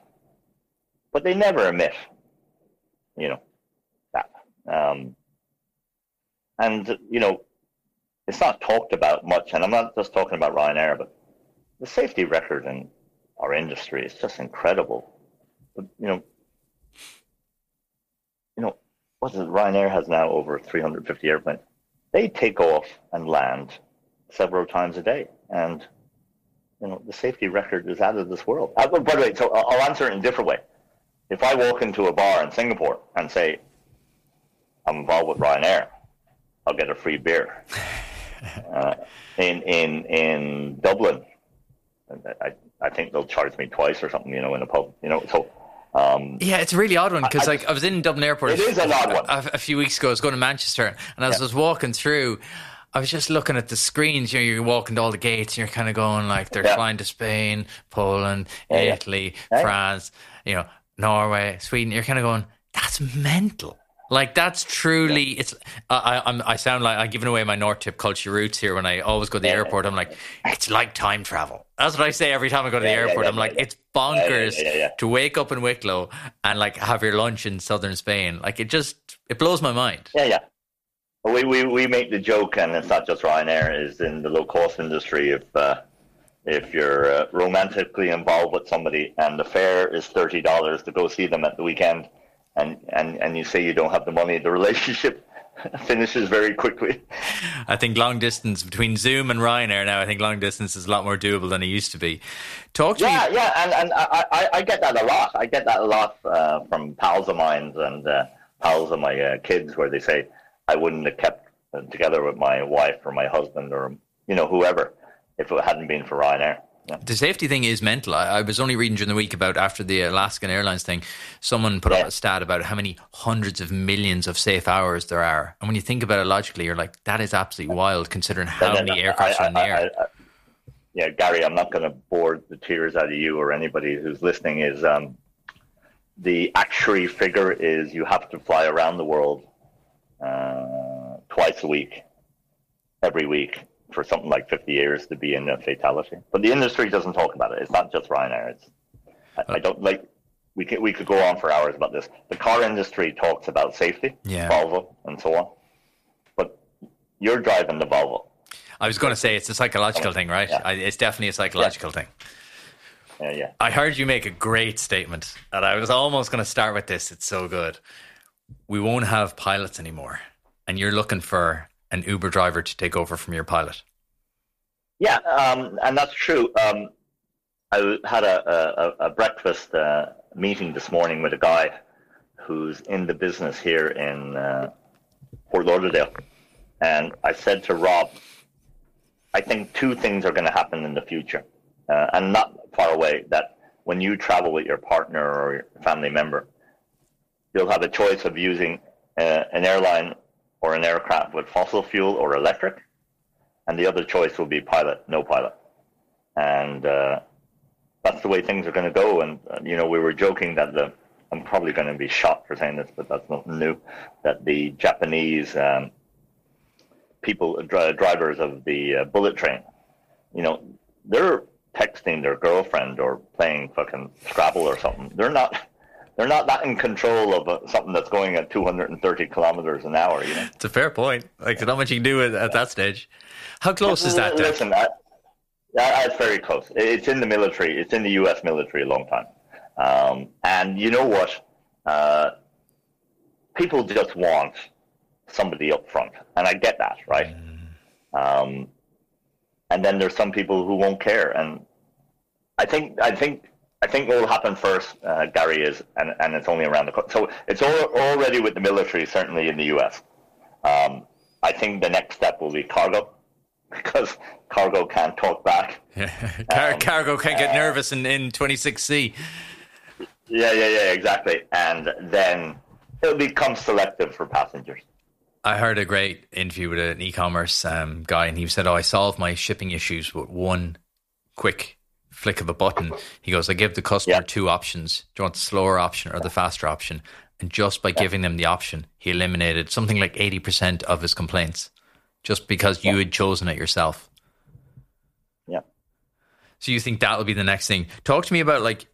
But they never admit, you know, that. Um, and you know, it's not talked about much. And I'm not just talking about Ryanair, but the safety record in our industry is just incredible. But, you know, you know, what is it? Ryanair has now over three hundred fifty airplanes. They take off and land several times a day, and you know, the safety record is out of this world. Uh, by the way, so I'll answer it in a different way. If I walk into a bar in Singapore and say, I'm involved with Ryanair, I'll get a free beer. uh, in in in Dublin, I I think they'll charge me twice or something, you know, in a pub, you know, so... Um, yeah, it's a really odd one because like I was in Dublin Airport it is an odd one. A, a few weeks ago. I was going to Manchester, and as yeah. I was walking through, I was just looking at the screens. You know, you're walking to all the gates, and you're kind of going like they're yeah. flying to Spain, Poland, yeah, Italy, yeah. France, you know, Norway, Sweden. You're kind of going, that's mental. Like that's truly, yeah. it's. I, I'm. I sound like I'm giving away my North Tip culture roots here. When I always go to the yeah. airport, I'm like, it's like time travel. That's what I say every time I go to the yeah, airport. Yeah, yeah, I'm like, yeah, it's bonkers yeah, yeah, yeah, yeah. to wake up in Wicklow and like have your lunch in southern Spain. Like it just, it blows my mind. Yeah, yeah. We we we make the joke, and it's not just Ryanair. Is in the low cost industry. If uh, if you're uh, romantically involved with somebody, and the fare is thirty dollars to go see them at the weekend. And, and and you say you don't have the money, the relationship finishes very quickly. I think long distance between Zoom and Ryanair now, I think long distance is a lot more doable than it used to be. Talk to yeah, me. Yeah, yeah, and, and I, I, I get that a lot. I get that a lot uh, from pals of mine and uh, pals of my uh, kids where they say, I wouldn't have kept together with my wife or my husband or, you know, whoever if it hadn't been for Ryanair. Yeah. The safety thing is mental. I, I was only reading during the week about after the Alaskan Airlines thing, someone put yeah. up a stat about how many hundreds of millions of safe hours there are. And when you think about it logically, you're like, that is absolutely wild considering how then, many aircraft I, are in the air. I, I, yeah, Gary, I'm not going to bore the tears out of you or anybody who's listening. Is um, the actuary figure is you have to fly around the world uh, twice a week, every week, for something like fifty years to be in a fatality. But the industry doesn't talk about it. It's not just Ryanair. It's, I, I don't like, we could, we could go on for hours about this. The car industry talks about safety, yeah. Volvo and so on. But you're driving the Volvo. I was going to say it's a psychological thing, right? Yeah. I, it's definitely a psychological yeah. thing. Yeah, yeah. I heard you make a great statement, and I was almost going to start with this. It's so good. We won't have pilots anymore, and you're looking for an Uber driver to take over from your pilot. Yeah, um, and that's true. Um, I had a, a, a breakfast uh, meeting this morning with a guy who's in the business here in uh, Fort Lauderdale. And I said to Rob, I think two things are going to happen in the future, uh, and not far away, that when you travel with your partner or your family member, you'll have a choice of using uh, an airline or an aircraft with fossil fuel or electric, and the other choice will be pilot, no pilot. And uh, that's the way things are going to go. And, uh, you know, we were joking that the, I'm probably going to be shot for saying this, but that's nothing new, that the Japanese um, people, dri- drivers of the uh, bullet train, you know, they're texting their girlfriend or playing fucking Scrabble or something. They're not... They're not that in control of uh, something that's going at two hundred thirty kilometers an hour, you know? It's a fair point. Like, there's not much you can do at, at that stage. How close is that? Listen, that, that, that's very close. It's in the military. It's in the U S military a long time. Um, and you know what? Uh, people just want somebody up front. And I get that, right? Mm. Um, and then there's some people who won't care. And I think, I think, I think what will happen first, uh, Gary, is, and, and it's only around the corner. So it's all, already with the military, certainly in the U S. Um, I think the next step will be cargo, because cargo can't talk back. Yeah. Car- um, cargo can't get uh, nervous in, in twenty-six C. Yeah, yeah, yeah, exactly. And then it'll become selective for passengers. I heard a great interview with an e-commerce um, guy, and he said, oh, I solved my shipping issues with one quick flick of a button. He goes, I give the customer yeah. two options. Do you want the slower option or the faster option? And just by yeah. giving them the option, he eliminated something like eighty percent of his complaints, just because you yeah. had chosen it yourself. Yeah. So you think that will be the next thing? Talk to me about, like,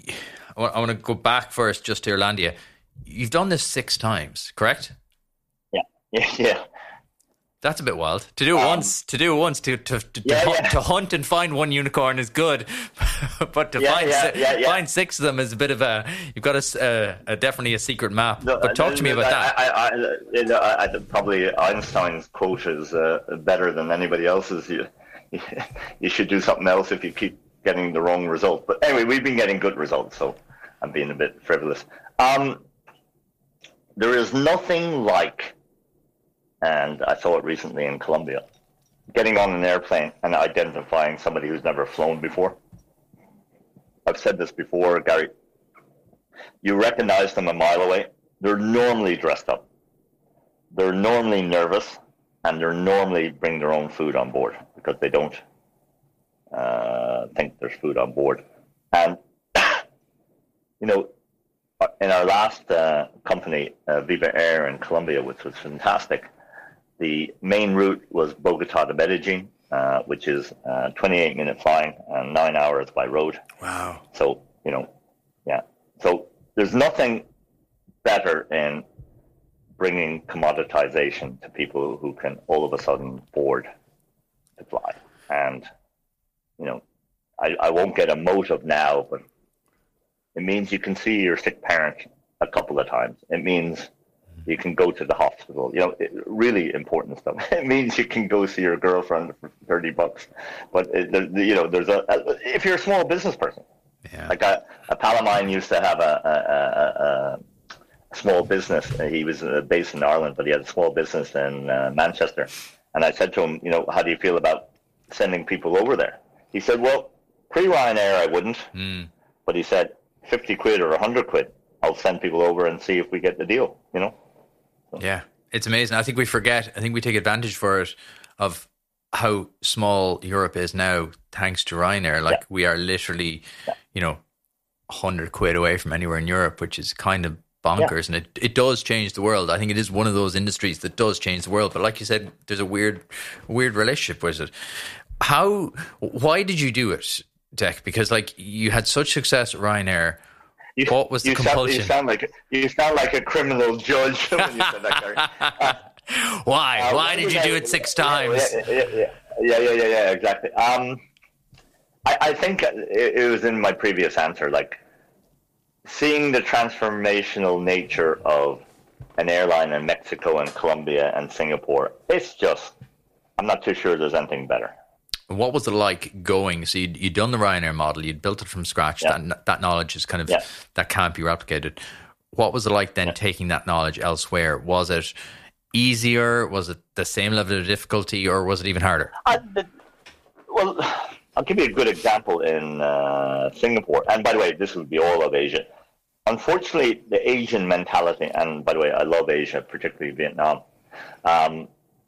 I want to go back first just to Irlandia. You've done this six times, correct? Yeah. Yeah. Yeah. That's a bit wild. To do it um, once, to do it once, to to to, yeah, to, hunt, yeah. to hunt and find one unicorn is good, but to yeah, find yeah, si- yeah, yeah. find six of them is a bit of a. You've got a, uh, a definitely a secret map. No, but talk to me about I, that. I, I, you know, I, I, probably Einstein's quote is uh, better than anybody else's. You, you should do something else if you keep getting the wrong result. But anyway, we've been getting good results, so I'm being a bit frivolous. Um, there is nothing like. And I saw it recently in Colombia, getting on an airplane and identifying somebody who's never flown before. I've said this before, Gary. You recognize them a mile away. They're normally dressed up. They're normally nervous, and they're normally bring their own food on board because they don't uh, think there's food on board. And, you know, in our last uh, company, uh, Viva Air in Colombia, which was fantastic, the main route was Bogota to Medellin, uh, which is uh, twenty-eight minute flying and nine hours by road. Wow. So, you know, yeah. So there's nothing better in bringing commoditization to people who can all of a sudden afford to fly. And, you know, I, I won't get a motive now, but it means you can see your sick parent a couple of times. It means you can go to the hospital, you know, it, really important stuff. It means you can go see your girlfriend for thirty bucks. But, it, the, the, you know, there's a, a, if you're a small business person, yeah. like a, a pal of mine used to have a, a, a, a small business. He was based in Ireland, but he had a small business in uh, Manchester. And I said to him, you know, how do you feel about sending people over there? He said, well, pre-Ryanair I wouldn't. Mm. But he said, fifty quid or one hundred quid, I'll send people over and see if we get the deal, you know? Yeah, it's amazing. I think we forget, I think we take advantage for it of how small Europe is now, thanks to Ryanair. Like, yeah. we are literally, yeah. you know, one hundred quid away from anywhere in Europe, which is kind of bonkers. Yeah. And it, it does change the world. I think it is one of those industries that does change the world. But like you said, there's a weird, weird relationship with it. How, why did you do it, Dec? Because, like, you had such success at Ryanair. You, what was the you compulsion? Sound, you sound like you sound like a criminal judge when you said that, Gary. Uh, Why? uh, Why did you do it six yeah, times? Yeah, yeah, yeah, yeah, yeah, yeah, yeah exactly. Um, I, I think it, it was in my previous answer, like seeing the transformational nature of an airline in Mexico and Colombia and Singapore. It's just, I'm not too sure there's anything better. What was it like going? So you'd, you'd done the Ryanair model, you'd built it from scratch. Yeah. That that knowledge is kind of, yeah. that can't be replicated. What was it like then yeah. taking that knowledge elsewhere? Was it easier? Was it the same level of difficulty, or was it even harder? Uh, the, well, I'll give you a good example in uh, Singapore. And by the way, this would be all of Asia. Unfortunately, the Asian mentality, and by the way, I love Asia, particularly Vietnam. Um,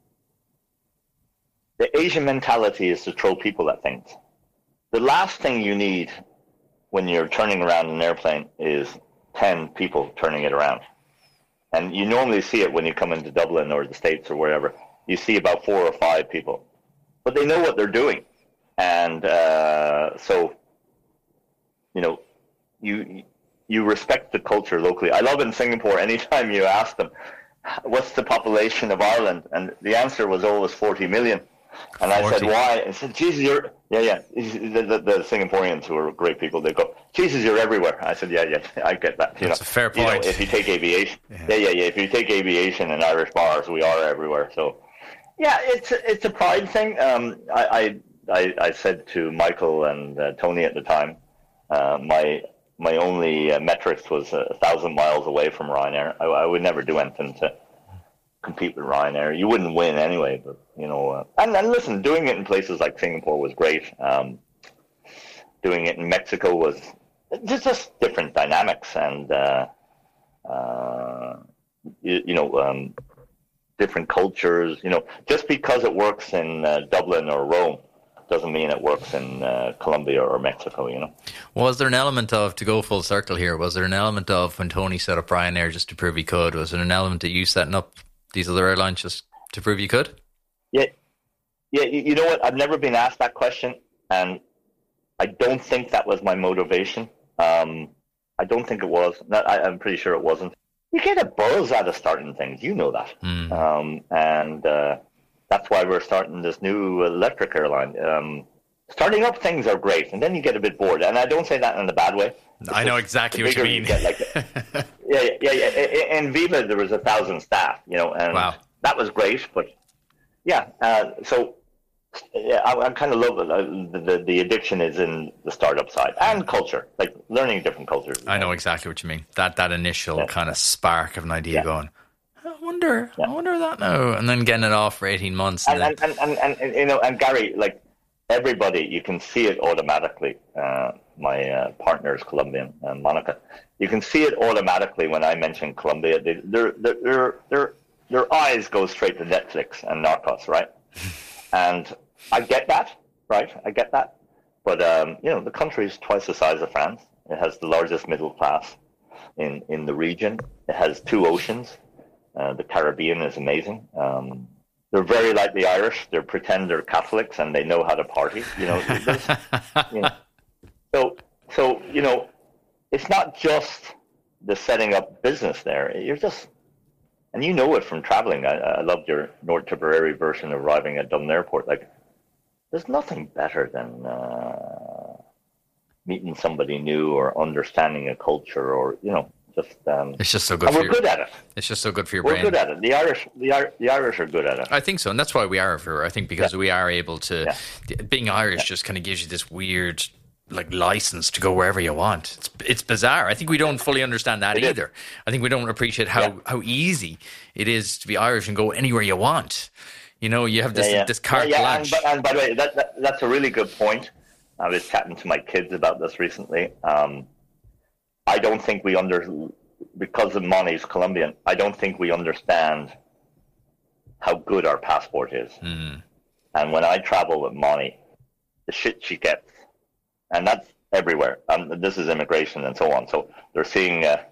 The Asian mentality is to throw people at things. The last thing you need when you're turning around an airplane is ten people turning it around. And you normally see it when you come into Dublin or the States or wherever. You see about four or five people. But they know what they're doing. And uh, so, you know, you you respect the culture locally. I love in Singapore, anytime you ask them, what's the population of Ireland? And the answer was always forty million. And I said, why? I said, Jesus, you're, yeah, yeah. The, the, the Singaporeans, who are great people, they go, Jesus, you're everywhere. I said, yeah, yeah, I get that. You That's know, a fair point. You know, if you take aviation, yeah. yeah, yeah, yeah. If you take aviation and Irish bars, we are everywhere. So, yeah, it's a, it's a pride thing. Um, I, I, I, I said to Michael and uh, Tony at the time, uh, my my only uh, metrics was a thousand miles away from Ryanair. I, I would never do anything to compete with Ryanair. You wouldn't win anyway, but you know, uh, and, and listen, doing it in places like Singapore was great. Um, doing it in Mexico was just, just different dynamics and, uh, uh, you, you know, um, different cultures. You know, just because it works in uh, Dublin or Rome doesn't mean it works in uh, Colombia or Mexico, you know. Was there an element of, to go full circle here, was there an element of when Tony set up Ryanair just to prove he could, was there an element of you setting up these other airlines just to prove you could? Yeah, yeah. You know what? I've never been asked that question, and I don't think that was my motivation. Um, I don't think it was. Not, I, I'm pretty sure it wasn't. You get a buzz out of starting things. You know that, mm. um, and uh, that's why we're starting this new electric airline. Um, starting up things are great, and then you get a bit bored. And I don't say that in a bad way. It's I know exactly what you mean. You get, like, yeah, yeah, yeah. In Viva, there was a thousand staff, you know, and wow. that was great. But yeah, uh, so yeah, I, I kind of love it. Uh, the, the addiction is in the startup side and culture, like learning different cultures. I know exactly what you mean. That that initial yeah. kind of spark of an idea yeah. going, I wonder, yeah. I wonder that now, and then getting it off for eighteen months. And, and, then... and, and, and, and, you know, and Gary, like everybody, you can see it automatically. Uh, my uh, partner is Colombian, uh, Monica. You can see it automatically when I mention Colombia. They, their, their, their, their eyes go straight to Netflix and Narcos, right? And I get that, right? I get that. But, um, you know, the country is twice the size of France. It has the largest middle class in, in the region. It has two oceans. Uh, the Caribbean is amazing. Um, they're very like the Irish. They pretend they're Catholics and they know how to party. You know, you know. So, so, you know, it's not just the setting up business there. You're just, and you know it from traveling. I, I loved your North Tipperary version of arriving at Dublin Airport. Like, there's nothing better than uh, meeting somebody new or understanding a culture, or you know, just. Um, it's just so good. And for we're your, good at it. It's just so good for your we're brain. We're good at it. The Irish, the, the Irish are good at it. I think so, and that's why we are everywhere. I think because yeah. we are able to. Yeah. Being Irish yeah. just kind of gives you this weird, like, license to go wherever you want. It's it's bizarre. I think we don't fully understand that it either. Is. I think we don't appreciate how, yeah. how easy it is to be Irish and go anywhere you want. You know, you have this yeah, yeah. this carte yeah, yeah. blanche. And, and by the way, that, that that's a really good point. I was chatting to my kids about this recently. Um, I don't think we under because of Moni's Colombian. I don't think we understand how good our passport is. Mm. And when I travel with Moni, the shit she gets, and that's everywhere. And this is immigration and so on. So they're seeing uh,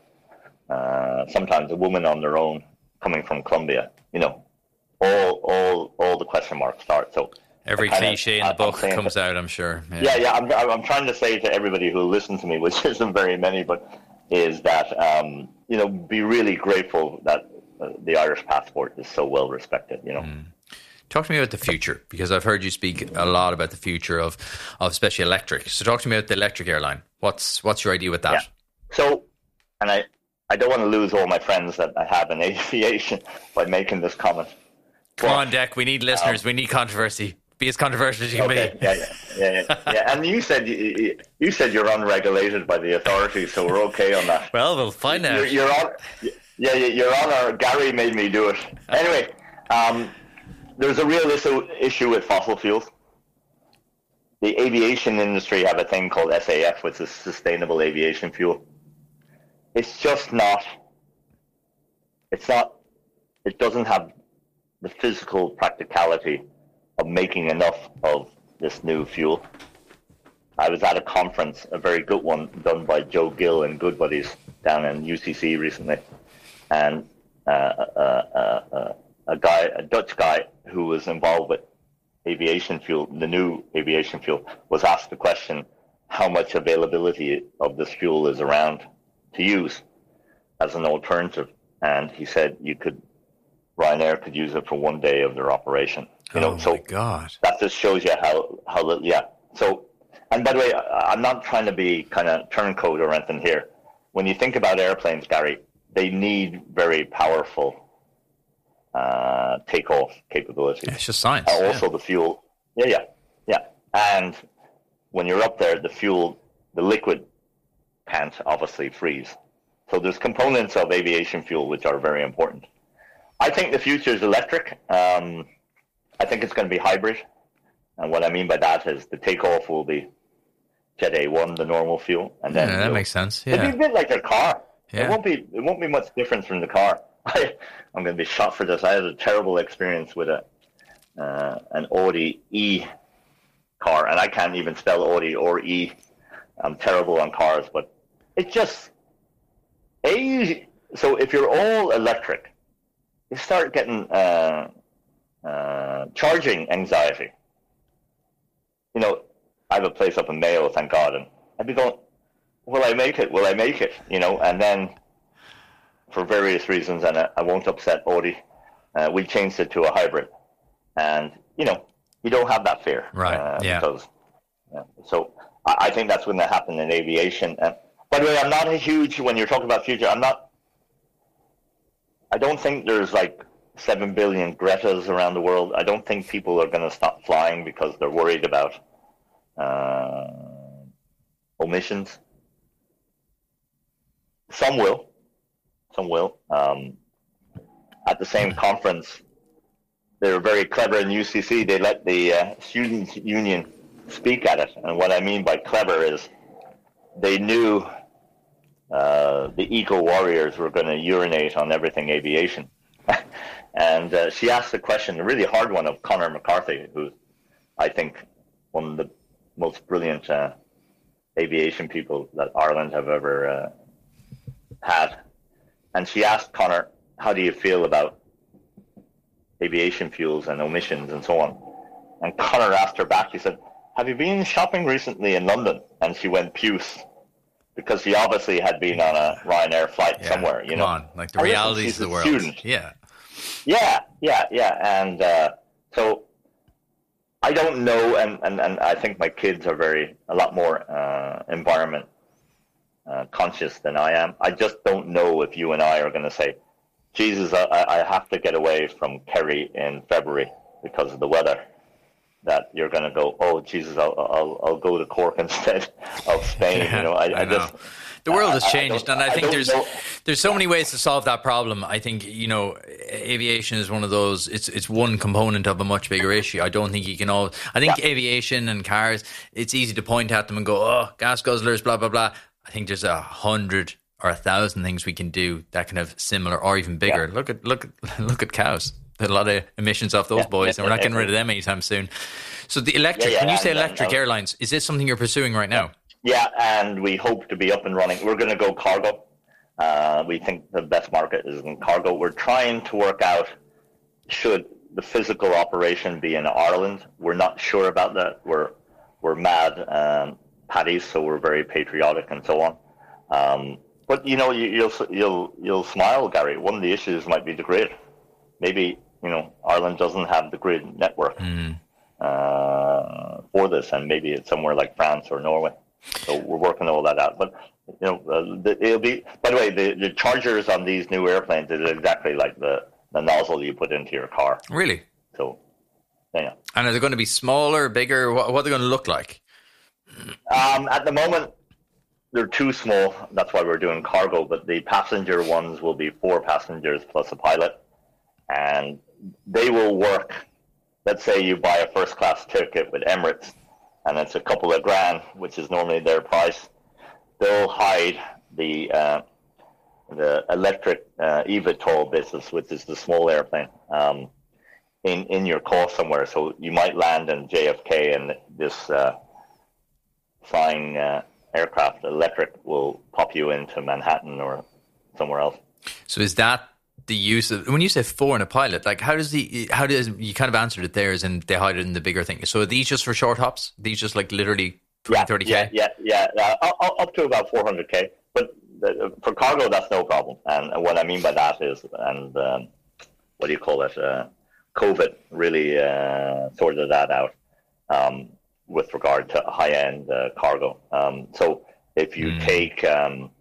uh, sometimes a woman on their own coming from Colombia. You know. All, all, all the question marks start. So every cliche of, in the book comes that, out, I'm sure. Yeah, yeah. yeah I'm, I'm trying to say to everybody who listens to me, which isn't very many, but is that um, you know, be really grateful that uh, the Irish passport is so well respected. You know. Mm. Talk to me about the future, because I've heard you speak a lot about the future of, of especially electric. So talk to me about the electric airline. What's what's your idea with that? Yeah. So, and I I don't want to lose all my friends that I have in aviation by making this comment. Come on, Dec. We need listeners. Um, we need controversy. Be as controversial as you okay, can be. Yeah, yeah, yeah, yeah, yeah. And you said you, you said you're unregulated by the authorities, so we're okay on that. Well, we'll find out. You're, you're on. Yeah, you're on. Our Gary made me do it. Anyway, um, there's a real issue issue with fossil fuels. The aviation industry have a thing called S A F, which is Sustainable Aviation Fuel. It's just not. It's not. It doesn't have the physical practicality of making enough of this new fuel. I was at a conference, a very good one, done by Joe Gill and Good Buddies down in U C C recently, and uh, uh, uh, uh, a guy, a Dutch guy who was involved with aviation fuel, the new aviation fuel, was asked the question, how much availability of this fuel is around to use as an alternative, and he said you could Ryanair could use it for one day of their operation. You know, oh my so God. That just shows you how, how little, yeah. So, and by the way, I, I'm not trying to be kind of turncoat or anything here. When you think about airplanes, Gary, they need very powerful uh, takeoff capabilities. Yeah, it's just science. Uh, also yeah. the fuel. Yeah, yeah, yeah. And when you're up there, the fuel, the liquid can't obviously freeze. So there's components of aviation fuel which are very important. I think the future is electric. Um, I think it's going to be hybrid. And what I mean by that is the takeoff will be Jet A one, the normal fuel. And then yeah, that makes sense. Yeah. It'll be a bit like a car. Yeah. It won't be it won't be much difference from the car. I, I'm going to be shot for this. I had a terrible experience with a uh, an Audi E car. And I can't even spell Audi or E. I'm terrible on cars. But it just... A, so if you're all electric, you start getting uh, uh, charging anxiety. You know, I have a place up in Mayo, thank God, and I'd be going, will I make it? Will I make it? You know, and then for various reasons, and I, I won't upset Audi, uh, we changed it to a hybrid. and you know you don't have that fear, right? Uh, yeah. Because, yeah. So I, I think that's going to happen in aviation. And by the way, I'm not a huge when you're talking about future. I'm not. I don't think there's like seven billion Gretas around the world. I don't think people are going to stop flying because they're worried about uh, omissions. Some will. Some will. Um, at the same conference, they were very clever in U C C. They let the uh, students' union speak at it. And what I mean by clever is they knew uh, the eco-warriors were going to urinate on everything aviation. And uh, she asked a question, a really hard one, of Conor McCarthy, who's, I think, one of the most brilliant uh, aviation people that Ireland have ever uh, had. And she asked Conor, how do you feel about aviation fuels and emissions and so on? And Conor asked her back, he said, have you been shopping recently in London? And she went puce, because she obviously had been on a Ryanair flight yeah, somewhere, you come know. on, like the and realities listen, of the world. Student. Yeah. Yeah, yeah, yeah. And uh, so I don't know, and, and, and I think my kids are very, a lot more uh, environment uh, conscious than I am. I just don't know if you and I are going to say, Jesus, I, I have to get away from Kerry in February because of the weather. That you're going to go, oh, Jesus, I'll, I'll, I'll go to Cork instead of Spain. Yeah, you know, I, I, I know. just... The world has I- I changed, don't- and I I think don't there's know. there's so many ways to solve that problem. I think, you know, aviation is one of those. It's it's one component of a much bigger issue. I don't think you can all. I think Yeah. aviation and cars. It's easy to point at them and go, oh, gas guzzlers, blah blah blah. I think there's a hundred or a thousand things we can do that can have similar or even bigger. Yeah. Look at look at look at cows. There's a lot of emissions off those Yeah, boys, yeah, and we're not yeah, getting rid of yeah. them anytime soon. So the electric. Yeah, yeah, when you say and- and- electric and- airlines, is this something you're pursuing right now? Yeah, and we hope to be up and running. We're going to go cargo. Uh, we think the best market is in cargo. We're trying to work out, should the physical operation be in Ireland? We're not sure about that. We're we're mad um, Paddies, so we're very patriotic and so on. Um, but you know, you, you'll you'll you'll smile, Gary. One of the issues might be the grid. Maybe you know Ireland doesn't have the grid network Mm. uh, for this, and maybe it's somewhere like France or Norway. So we're working all that out. But you know, uh, the, it'll be. By the way, the, the chargers on these new airplanes is exactly like the, the nozzle you put into your car. Really? So, yeah. And are they going to be smaller, bigger? What, what are they going to look like? Um, at the moment, they're too small. That's why we're doing cargo. But the passenger ones will be four passengers plus a pilot, and they will work. Let's say you buy a first class ticket with Emirates, and it's a couple of grand, which is normally their price. They'll hide the uh, the electric uh, eVTOL business, which is the small airplane, um, in in your cost somewhere. So you might land in J F K, and this uh, flying uh, aircraft, electric, will pop you into Manhattan or somewhere else. So is that the use of, when you say four and a pilot, like how does the, how does, you kind of answered it there, as in they hide it in the bigger thing. So are these just for short hops? These just like literally twenty, thirty K? Yeah, yeah, yeah. Uh, up- up to about four hundred K. But uh, for cargo, that's no problem. And what I mean by that is, and um, what do you call it? Uh, COVID really uh, sorted that out um, with regard to high-end uh, cargo. Um, so if you Mm. take, um,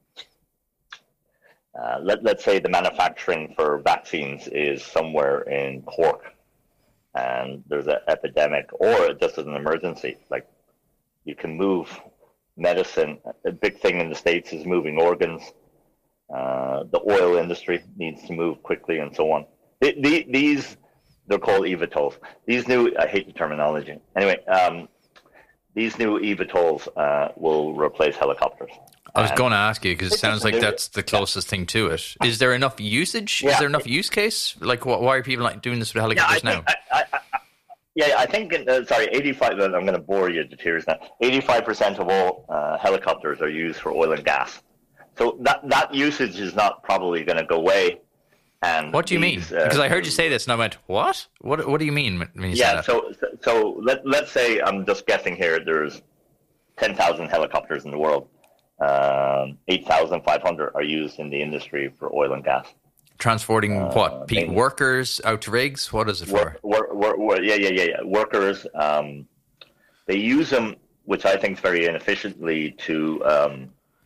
uh, let, let's say the manufacturing for vaccines is somewhere in Cork, and there's an epidemic, or just as an emergency, like you can move medicine. A big thing in the States is moving organs. Uh, the oil industry needs to move quickly and so on. The, the, these, they're called eVTOLs. These new, I hate the terminology. Anyway, um, these new eVTOLs uh, will replace helicopters. I was And going to ask you, because it it's sounds just like new- that's the closest thing to it. Is there enough usage? Is Yeah. there enough use case? Like, wh- why are people like doing this with Yeah, I helicopters now? think, I, I, I, yeah, I think, uh, sorry, eighty-five, I'm going to bore you to tears now. eighty-five percent of all uh, helicopters are used for oil and gas. So that, that usage is not probably going to go away. And What do you mean? these, uh, Because I heard you say this and I went, what? What What do you mean when you say Yeah, that? so so let, let's say, I'm just guessing here, there's ten thousand helicopters in the world. Um, eight thousand five hundred are used in the industry for oil and gas. Transporting Uh, what? Pe- mainly. workers out to rigs? What is it for? Work, work, work, work, yeah, yeah, yeah, yeah. Workers. Um, they use them, which I think is very inefficiently, to um,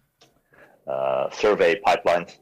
uh, survey pipelines,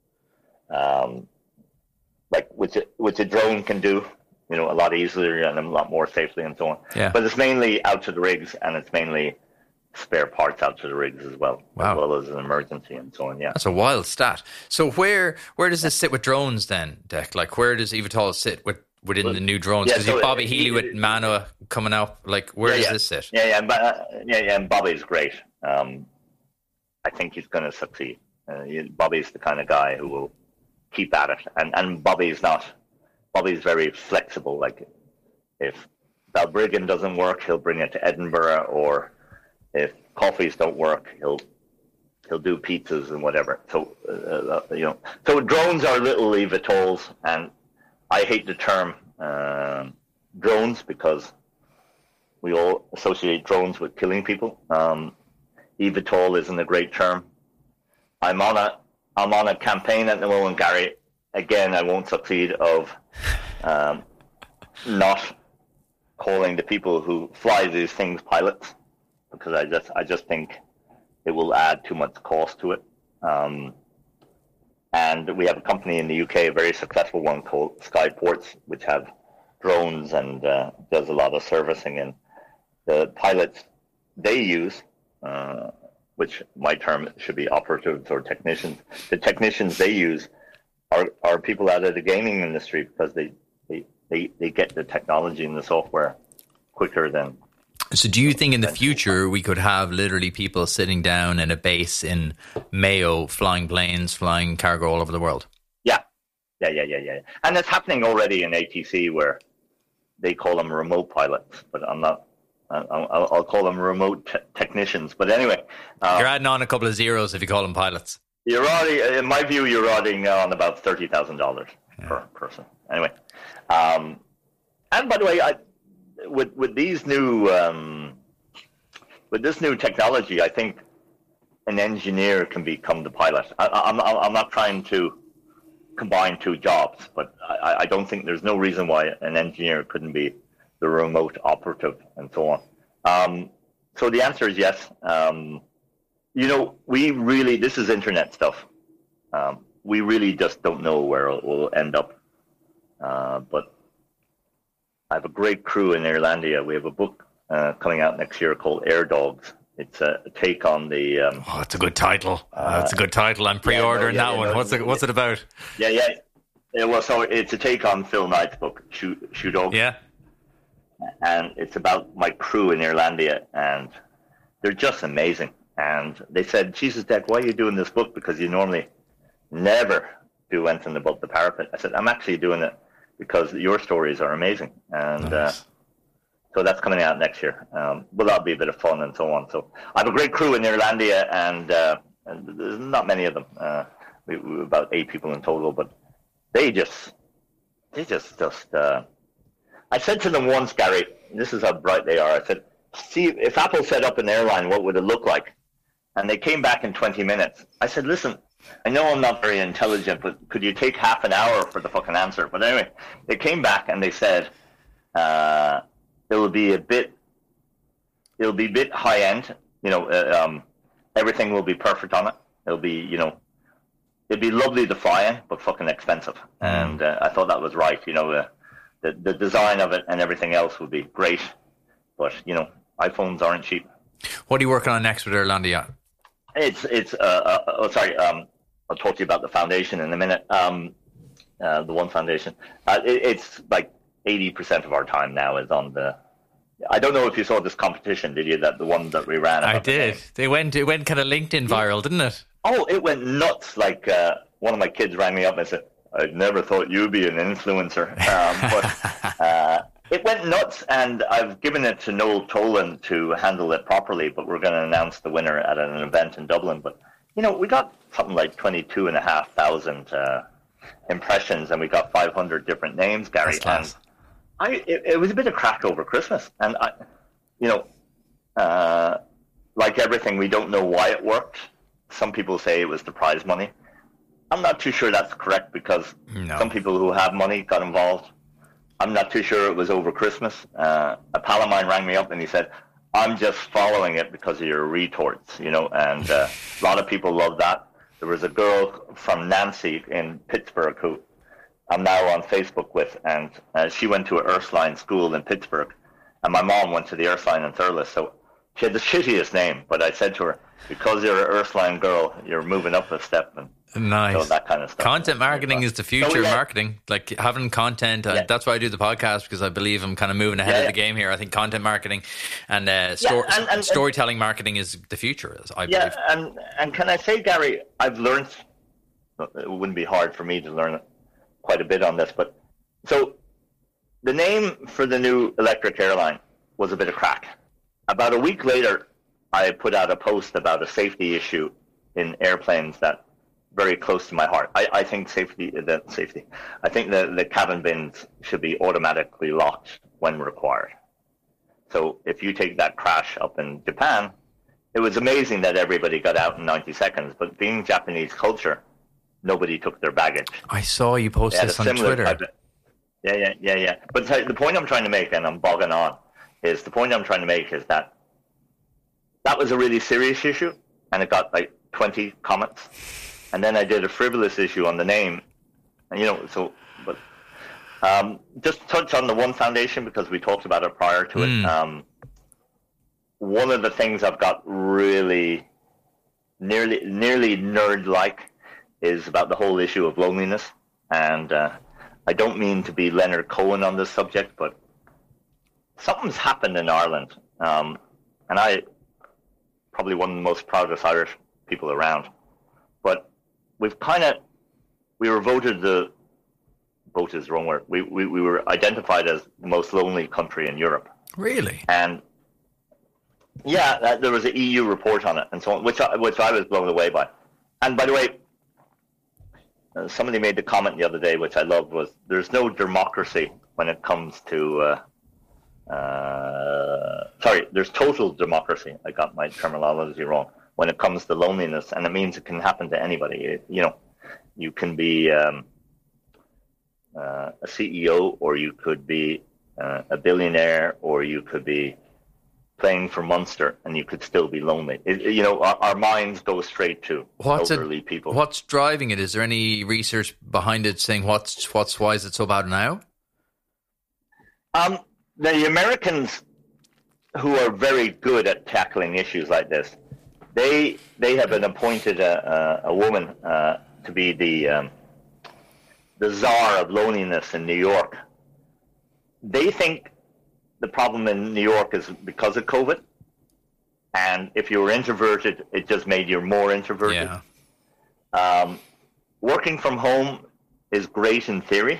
um, like which which a drone can do, you know, a lot easier and a lot more safely and so on. Yeah. But it's mainly out to the rigs, and it's mainly spare parts out to the rigs as well, Wow. as well as an emergency and so on. Yeah. That's a wild stat. So where where does this sit with drones then, Dec? Like where does eVTOL sit with within the new drones? Yeah, Because so you've Bobby it- Healy with it- Manoa coming out. Like where yeah, does yeah. this sit? Yeah, yeah, but, uh, yeah, yeah. And Bobby's great. Um, I think he's going to succeed. Uh, he- Bobby's the kind of guy who will keep at it, and and Bobby's not. Bobby's very flexible. Like if Balbriggan doesn't work, he'll bring it to Edinburgh, or if coffees don't work, he'll he'll do pizzas and whatever. So uh, you know, so drones are little eVTOLs, and I hate the term uh, drones because we all associate drones with killing people. Um, eVTOL isn't a great term. I'm on a I'm on a campaign at the moment, Gary. Again, I won't succeed of um, not calling the people who fly these things pilots, because I just I just think it will add too much cost to it. Um, and we have a company in the U K, a very successful one called Skyports, which have drones and uh, does a lot of servicing. And the pilots they use, uh, which my term should be operatives or technicians, the technicians they use are, are people out of the gaming industry, because they, they, they, they get the technology and the software quicker than. So do you think in the future we could have literally people sitting down in a base in Mayo flying planes, flying cargo all over the world? Yeah, yeah, yeah, yeah, yeah. And it's happening already in A T C, where they call them remote pilots, but I'm not. I'll, I'll call them remote te- technicians. But anyway, um, You're adding on a couple of zeros if you call them pilots. you're already, in my view, you're adding on about thirty thousand dollars per person. Anyway, um, and by the way, I, with with these new um, with this new technology, I think an engineer can become the pilot. I, I'm I'm not trying to combine two jobs, but I, I don't think there's no reason why an engineer couldn't be the remote operative and so on. Um, so the answer is yes. Um, you know, we really, this is internet stuff. Um, we really just don't know where it will end up. Uh, but I have a great crew in Irelandia. We have a book uh, coming out next year called Air Dogs. It's a, a take on the... Um, Oh, it's a good title. Uh, it's a good title. I'm pre-ordering yeah, no, yeah, that yeah, one. no, What's it, what's it about? Yeah, yeah. Yeah, well, so it's a take on Phil Knight's book, Shoe, Shoe Dogs. Yeah. And it's about my crew in Irelandia, and they're just amazing. And they said, Jesus, Dec, why are you doing this book? Because you normally never do anything above the parapet. I said, I'm actually doing it because your stories are amazing. And uh, Nice. so that's coming out next year. Um, well, that'll be a bit of fun and so on. So I have a great crew in Irelandia, and, uh, and there's not many of them. Uh, we, we about eight people in total, but they just, they just, just, uh, I said to them once, Gary, this is how bright they are. I said, see, if Apple set up an airline, what would it look like? And they came back in twenty minutes. I said, listen, I know I'm not very intelligent, but could you take half an hour for the fucking answer? But anyway, they came back and they said, uh, it will be a bit, it'll be a bit high end. You know, uh, um, everything will be perfect on it. It'll be, you know, it'd be lovely to fly in, but fucking expensive. Mm. And uh, I thought that was right. You know, uh, the the design of it and everything else would be great, but you know, iPhones aren't cheap. What are you working on next with Irelandia? It's it's uh, uh oh sorry um I'll talk to you about the foundation in a minute. Um, uh, the One Foundation. Uh, it, it's like eighty percent of our time now is on the. I don't know if you saw this competition, did you? That the one that we ran. I did. They went. It went kind of LinkedIn viral, didn't it? Oh, it went nuts! Like uh, one of my kids rang me up and said, "I never thought you'd be an influencer," um, but uh, it went nuts. And I've given it to Noel Tolan to handle it properly. But we're going to announce the winner at an event in Dublin. But you know, we got something like twenty-two and a half thousand uh, impressions, and we got five hundred different names, Gary. And I, it, it was a bit of crack over Christmas, and I, you know, uh, like everything, we don't know why it worked. Some people say it was the prize money. I'm not too sure that's correct because No. some people who have money got involved. I'm not too sure it was over Christmas. Uh, a pal of mine rang me up and he said, I'm just following it because of your retorts, you know, and uh, a lot of people love that. There was a girl from Nancy in Pittsburgh who I'm now on Facebook with, and uh, she went to a Ursuline school in Pittsburgh, and my mom went to the Ursuline in Thurles, so she had the shittiest name, but I said to her, because you're an Ursuline girl, you're moving up a step, and Nice. so that kind of stuff. Content marketing is the future So, of yeah. marketing. Like having content. Uh, Yeah. That's why I do the podcast, because I believe I'm kind of moving ahead Yeah, of yeah. the game here. I think content marketing and, uh, sto- and- and- storytelling marketing is the future, I Yeah, believe. and, and can I say, Gary, I've learned, it wouldn't be hard for me to learn quite a bit on this, but so the name for the new electric airline was a bit of crack. About a week later, I put out a post about a safety issue in airplanes that very close to my heart. I, I think safety, the safety, I think the, the cabin bins should be automatically locked when required. So if you take that crash up in Japan, it was amazing that everybody got out in ninety seconds, but being Japanese culture, nobody took their baggage. I saw you post They had this a on similar Twitter. type of- yeah, yeah, yeah, yeah. But the the point I'm trying to make, and I'm bogging on, is the point I'm trying to make is that that was a really serious issue, and it got like twenty comments. And then I did a frivolous issue on the name, and you know, so, but um, just to touch on the One Foundation, because we talked about it prior to Mm. it. Um, one of the things I've got really nearly nearly nerd-like is about the whole issue of loneliness. And uh, I don't mean to be Leonard Cohen on this subject, but something's happened in Ireland. Um, and I, probably one of the most proudest Irish people around. But we've kind of, we were voted the, vote is the wrong word, we, we, we were identified as the most lonely country in Europe. Really? And yeah, that, there was an E U report on it and so on, which I, which I was blown away by. And by the way, uh, somebody made the comment the other day, which I loved, was there's no democracy when it comes to, uh, uh, sorry, there's total democracy. I got my terminology wrong. When it comes to loneliness, and it means it can happen to anybody. It, you know, you can be um, uh, a C E O, or you could be uh, a billionaire, or you could be playing for Munster, and you could still be lonely. It, you know, our, our minds go straight to What's elderly it, people. What's driving it? Is there any research behind it saying what's what's why is it so bad now? Um, the Americans, who are very good at tackling issues like this, they they have been appointed a, a, a woman uh, to be the um, the czar of loneliness in New York. They think the problem in New York is because of COVID, and if you were introverted, it just made you more introverted. Yeah. Um, working from home is great in theory,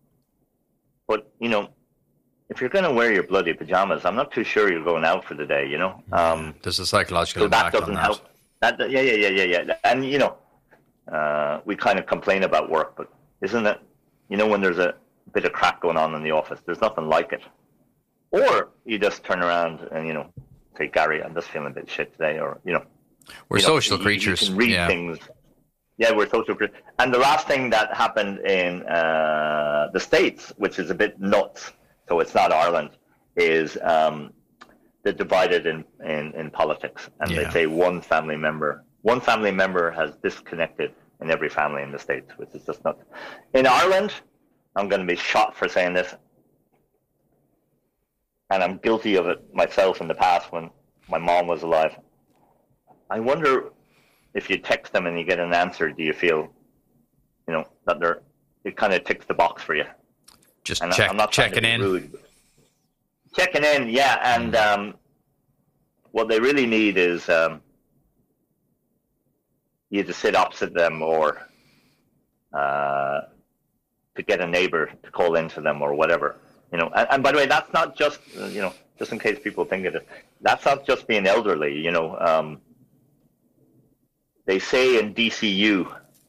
but you know, if you're going to wear your bloody pajamas, I'm not too sure you're going out for the day. You know, um, There's a psychological so that impact on doesn't that. help. That yeah yeah yeah yeah yeah. And you know, uh, we kind of complain about work, but isn't it? You know, when there's a bit of crap going on in the office, there's nothing like it. Or you just turn around and, you know, say, Gary, I'm just feeling a bit shit today, or, you know. We're you know, social you- creatures. You can read yeah. things. Yeah, we're social creatures. And the last thing that happened in uh, the States, which is a bit nuts, so it's not Ireland, is um, they're divided in, in, in politics. And Yeah. they say one family member, one family member has disconnected in every family in the States, which is just nuts. In Ireland, I'm going to be shot for saying this, and I'm guilty of it myself in the past when my mom was alive. I wonder if you text them and you get an answer, do you feel, you know, that they're, it kind of ticks the box for you? Just And check, I'm not trying to checking be in. rude, but checking in, yeah. And um, what they really need is um, you to sit opposite them, or uh, to get a neighbor to call into them, or whatever. You know, and, and by the way, that's not just, uh, you know, just in case people think of it, that's not just being elderly, you know. Um, they say in D C U,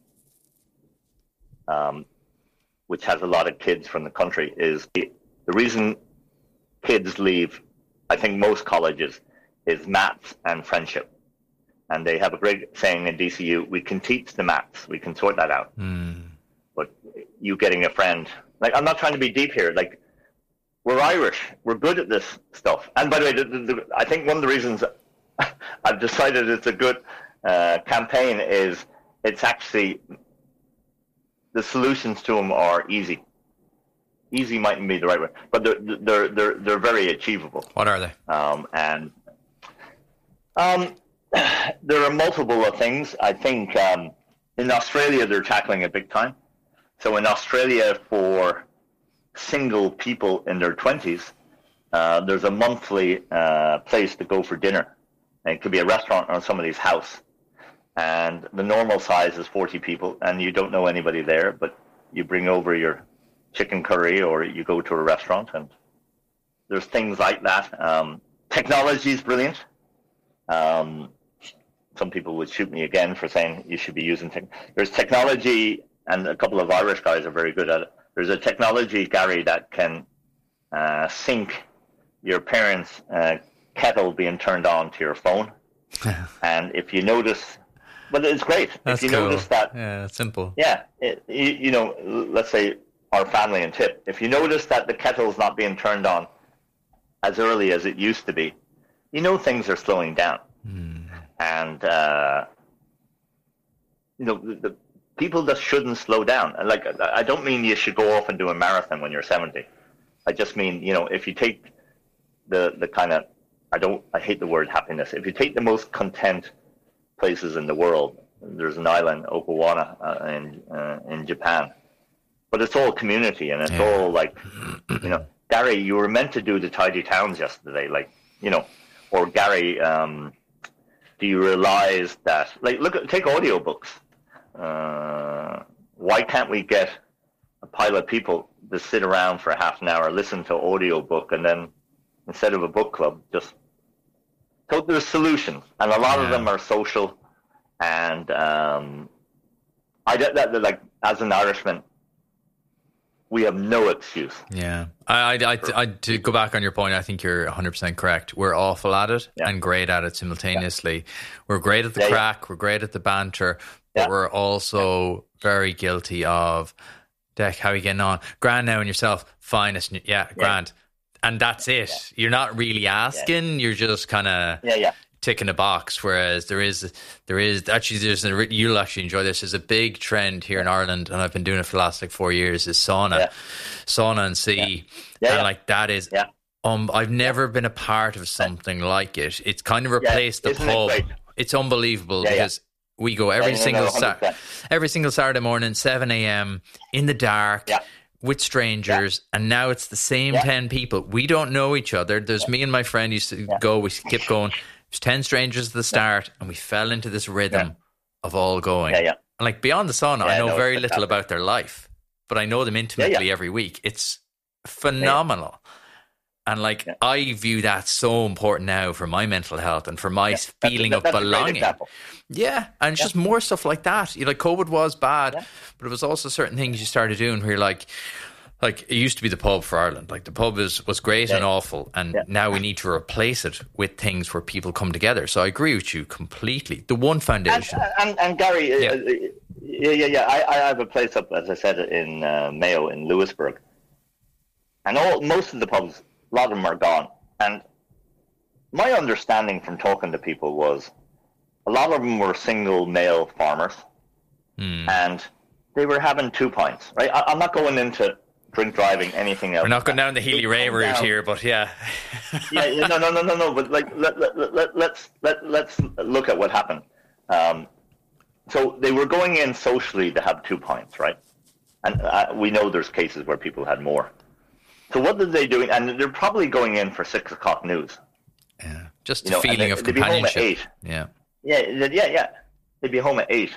um, which has a lot of kids from the country, is the, the reason kids leave, I think most colleges, is maths and friendship. And they have a great saying in D C U, we can teach the maths, we can sort that out. Mm. But you getting a friend, like, I'm not trying to be deep here, like, we're Irish, we're good at this stuff. And by the way, the, the, the, I think one of the reasons I've decided it's a good uh, campaign is it's actually, the solutions to them are easy. Easy mightn't be the right word, but they're, they're, they're, they're very achievable. What are they? Um, and um, there are multiple of things. I think um, in Australia, they're tackling it big time. So in Australia, for single people in their twenties, uh, there's a monthly uh, place to go for dinner. And it could be a restaurant or somebody's house. And the normal size is forty people, and you don't know anybody there, but you bring over your chicken curry or you go to a restaurant, and there's things like that. Um, technology is brilliant. Um, some people would shoot me again for saying you should be using tech. There's technology, and a couple of Irish guys are very good at it. There's a technology, Gary, that can uh, sync your parents' uh, kettle being turned on to your phone. And if you notice, but it's great. That's if you cool. notice that, yeah, it's simple. Yeah, it, you, you know, let's say our family and tip. If you notice that the kettle's not being turned on as early as it used to be, you know things are slowing down. Mm. And uh, you know, the, the people just shouldn't slow down. And like, I don't mean you should go off and do a marathon when you're seventy. I just mean, you know, if you take the the kind of, I don't, I hate the word happiness. If you take the most content places in the world, there's an island, Okinawa, uh, in uh, in Japan, but it's all community, and it's yeah. all like, you know, Gary, you were meant to do the tidy towns yesterday, like, you know, or Gary, um, do you realize that, like, look at, take audiobooks. Uh, why can't we get a pile of people to sit around for half an hour, listen to audiobook, and then instead of a book club, just, so there's solutions, and a lot yeah. of them are social. And um, I that, that like as an Irishman, we have no excuse. Yeah, I, I, I, I to go back on your point, I think you're one hundred percent correct. We're awful at it yeah. and great at it simultaneously. Yeah. We're great at the yeah, crack. Yeah. We're great at the banter, but yeah. we're also yeah. very guilty of, Deck, how are you getting on? Grand now and yourself, finest, yeah, grand. Yeah. And that's it. Yeah. You're not really asking. Yeah. You're just kind of yeah, yeah. ticking a box. Whereas there is, there is actually, there's a, you'll actually enjoy this. There's a big trend here in Ireland, and I've been doing it for the last like four years. Is sauna, yeah. sauna and sea, yeah. Yeah, and yeah. like that is. Yeah. Um, I've never been a part of something like it. It's kind of replaced yeah. the pub. It it's unbelievable yeah, because. Yeah. We go every yeah, single no, no, Sa- every single Saturday morning, seven a.m. in the dark yeah. with strangers, yeah. and now it's the same yeah. ten people. We don't know each other. There's yeah. me and my friend used to yeah. go. We kept going. There's ten strangers at the start, yeah. and we fell into this rhythm yeah. of all going. Yeah, yeah. And like beyond the sauna, yeah, I know no, very little about their life, but I know them intimately yeah, yeah. every week. It's phenomenal. Yeah. And like, yeah. I view that so important now for my mental health and for my yeah. feeling that's, that's of belonging. Yeah. And it's yeah. just more stuff like that. You know, like COVID was bad, yeah. but it was also certain things you started doing where you're like, like it used to be the pub for Ireland. Like the pub is, was great yeah. and awful. And yeah. now we need to replace it with things where people come together. So I agree with you completely. The One Foundation. And, and, and Gary, yeah. Uh, yeah, yeah, yeah. I, I have a place up, as I said, in uh, Mayo in Lewisburg. And all most of the pubs, a lot of them are gone. And my understanding from talking to people was a lot of them were single male farmers mm. and they were having two pints, right? I, I'm not going into drink driving, anything else. We're not going down the Healy Ray route here, but yeah. yeah, yeah, no, no, no, no, no. But like, let, let, let, let's, let, let's look at what happened. Um, so they were going in socially to have two pints, right? And uh, we know there's cases where people had more. So what are they doing? And they're probably going in for six o'clock news. Yeah, just a you know, feeling they, of companionship. They'd be home at eight. Yeah, yeah, yeah, yeah. They'd be home at eight.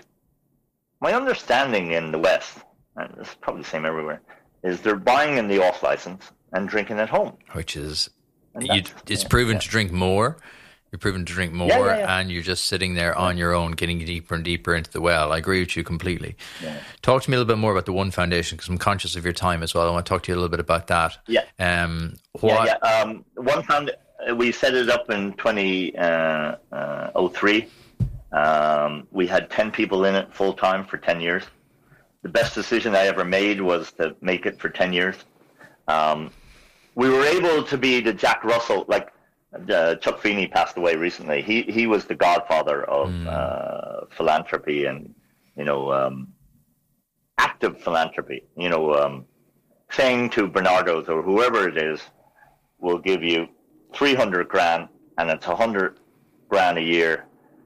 My understanding in the West, and it's probably the same everywhere, is they're buying in the off license and drinking at home, which is you, it's yeah, proven yeah. to drink more. You're proven to drink more, yeah, yeah, yeah. and you're just sitting there on your own, getting deeper and deeper into the well. I agree with you completely. Yeah. Talk to me a little bit more about the One Foundation, because I'm conscious of your time as well. I want to talk to you a little bit about that. Yeah. Um, what... Yeah, yeah. Um, One Found, we set it up in twenty oh three, Um, we had ten people in it full time for ten years. The best decision I ever made was to make it for ten years. Um, we were able to be the Jack Russell, like uh, Chuck Feeney passed away recently. He he was the godfather of mm. uh, philanthropy and, you know, um, active philanthropy. You know, um, saying to Bernardo's or whoever it is, we'll give you three hundred grand and it's one hundred grand a year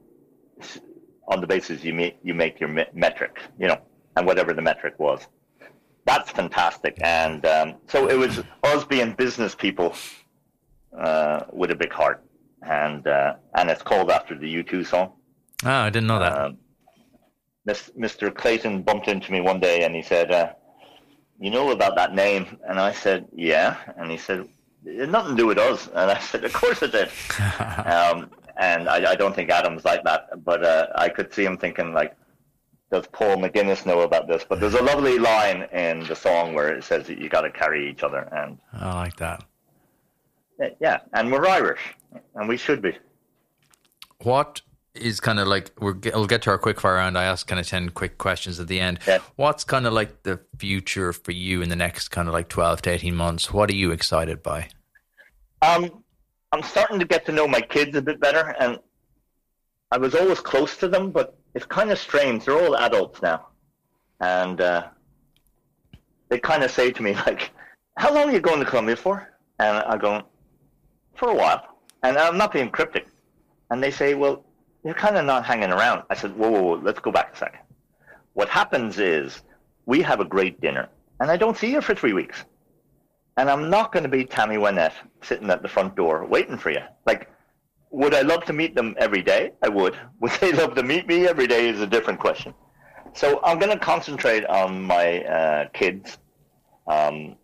on the basis you make, you make your me- metric, you know, and whatever the metric was. That's fantastic. And um, so it was us being business people uh, with a big heart. And uh, and it's called after the U two song. Oh, I didn't know that. Um, Mister Clayton bumped into me one day and he said, uh, you know about that name? And I said, yeah. And he said, it had nothing to do with us. And I said, of course it did. um, and I, I don't think Adam's like that. But uh, I could see him thinking, like, does Paul McGuinness know about this? But there's a lovely line in the song where it says that you got to carry each other. And I like that. Yeah, and we're Irish, and we should be. What is kind of like, we're, we'll get to our quick fire round. I ask kind of ten quick questions at the end. Yeah. What's kind of like the future for you in the next kind of like twelve to eighteen months? What are you excited by? Um, I'm starting to get to know my kids a bit better, and I was always close to them, but it's kind of strange. They're all adults now. And uh, they kind of say to me, like, how long are you going to Colombia for? And I go, for a while. And I'm not being cryptic. And they say, well, you're kind of not hanging around. I said, whoa, whoa, whoa, let's go back a second. What happens is we have a great dinner, and I don't see you for three weeks. And I'm not going to be Tammy Wynette sitting at the front door waiting for you. Like, would I love to meet them every day? I would. Would they love to meet me every day is a different question. So I'm going to concentrate on my uh, kids um,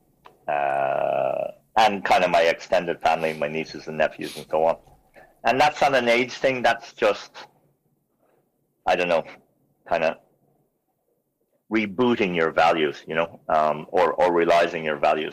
uh, and kind of my extended family, my nieces and nephews and so on. And that's not an age thing. That's just, I don't know, kind of rebooting your values, you know, um, or, or realizing your values.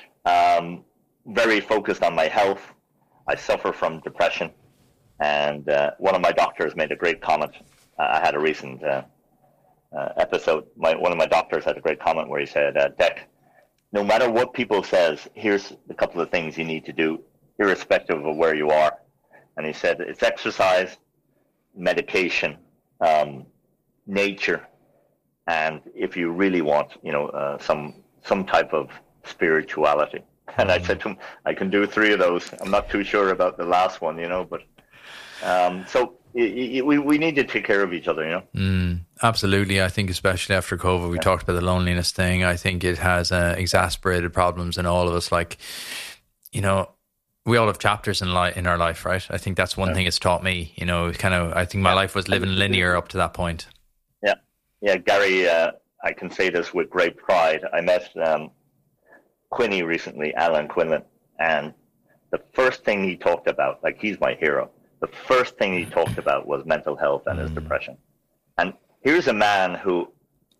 Um, very focused on my health. I suffer from depression. And uh, one of my doctors made a great comment. Uh, I had a recent uh, uh, episode. My, one of my doctors had a great comment where he said, uh, Dec, no matter what people says, here's a couple of things you need to do, irrespective of where you are. And he said, it's exercise, medication, um, nature, and if you really want, you know, uh, some some type of spirituality. And I said to him, I can do three of those. I'm not too sure about the last one, you know, but um, so y- y- we we need to take care of each other, you know. Mm, absolutely. I think especially after COVID, we yeah. talked about the loneliness thing. I think it has uh, exacerbated problems in all of us. Like, you know, we all have chapters in life, in our life, right? I think that's one yeah. thing it's taught me, you know, kind of, I think my yeah. life was living linear up to that point. Yeah. Yeah. Gary, uh, I can say this with great pride. I met um, Quinny recently, Alan Quinlan, and the first thing he talked about, like he's my hero, the first thing he talked about was mental health and his mm. depression. And here's a man who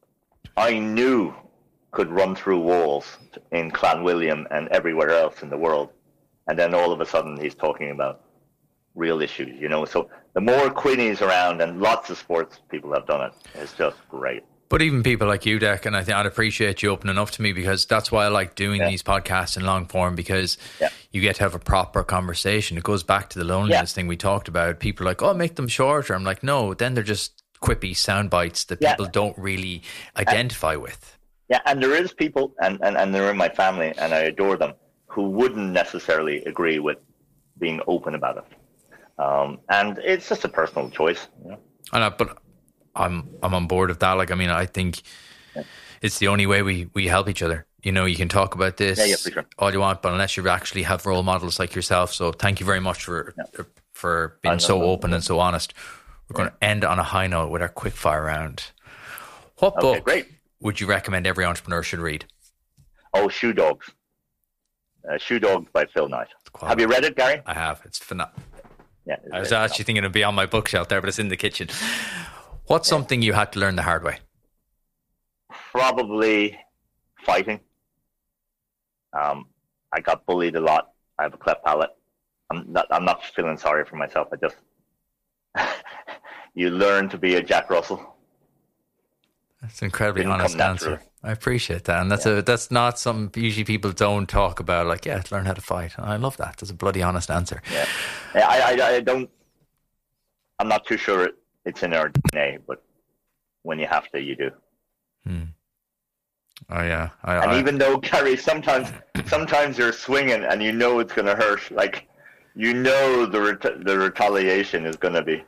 I knew could run through walls in Clanwilliam and everywhere else in the world. And then all of a sudden he's talking about real issues, you know. So the more Quinny's around, and lots of sports people have done it, it's just great. But even people like you, Dec, and I think I'd appreciate you opening up to me, because that's why I like doing yeah. these podcasts in long form, because yeah. you get to have a proper conversation. It goes back to the loneliness yeah. thing we talked about. People are like, oh, make them shorter. I'm like, no, then they're just quippy sound bites that yeah. people don't really identify and, with. Yeah, and there is people, and, and, and they're in my family, and I adore them, who wouldn't necessarily agree with being open about it. Um, and it's just a personal choice. You know? I know, but I'm I'm on board with that. Like, I mean, I think yeah. it's the only way we, we help each other. You know, you can talk about this yeah, yeah, for sure. all you want, but unless you actually have role models like yourself. So thank you very much for yeah. for being so open and so honest. We're yeah. going to end on a high note with our quick fire round. What okay, book great. would you recommend every entrepreneur should read? Oh, Shoe Dogs. Uh, Shoe Dogs by Phil Knight. Have you read it, Gary? I have. It's phenomenal. Yeah, I was actually thinking it'd be on my bookshelf there, but it's in the kitchen. What's yeah. something you had to learn the hard way? Probably fighting. Um, I got bullied a lot. I have a cleft palate. I'm not, I'm not feeling sorry for myself. I just, you learn to be a Jack Russell. That's an incredibly Didn't honest come answer. naturally. I appreciate that, and that's Yeah. a that's not something usually people don't talk about. Like, yeah, learn how to fight. And I love that. That's a bloody honest answer. Yeah, Yeah, I, I, I don't. I'm not too sure it, it's in our D N A, but when you have to, you do. Hmm. Oh yeah, I, And I, even though, Gary, sometimes sometimes you're swinging and you know it's going to hurt. Like, you know the ret- the retaliation is going to be.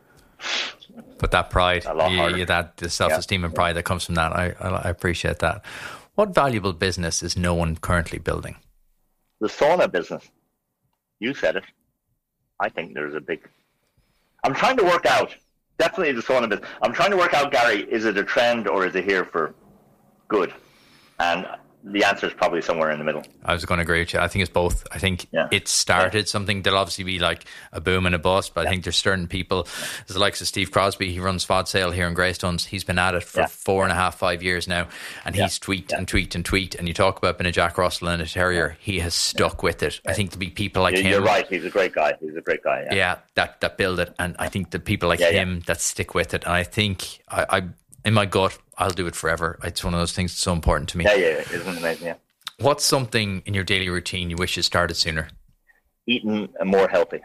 but that pride, A lot you, harder. you, that the self-esteem Yeah. and pride that comes from that, I, I I appreciate that. What valuable business is no one currently building? The sauna business. You said it. I think there's a big. I'm trying to work out. Definitely the sauna business. I'm trying to work out, Gary. Is it a trend or is it here for good? And the answer is probably somewhere in the middle. I was going to agree with you. I think it's both. I think Yeah. it started something. There'll obviously be like a boom and a bust, but I Yeah. think there's certain people, there's the likes of Steve Crosby. He runs Fod Sale here in Greystones. He's been at it for Yeah. four and a half, five years now, and Yeah. he's tweaked Yeah. and tweaked and tweaked. And you talk about being a Jack Russell and a Terrier. He has stuck with it. I think to be people like You're, him. you're right. He's a great guy. He's a great guy. Yeah. Yeah, that that build it, and I think the people like Yeah, yeah. him that stick with it. And I think I, I, in my gut, I'll do it forever. It's one of those things that's so important to me. Yeah, yeah, yeah. Isn't it amazing? Yeah. What's something in your daily routine you wish you started sooner? Eating more healthy.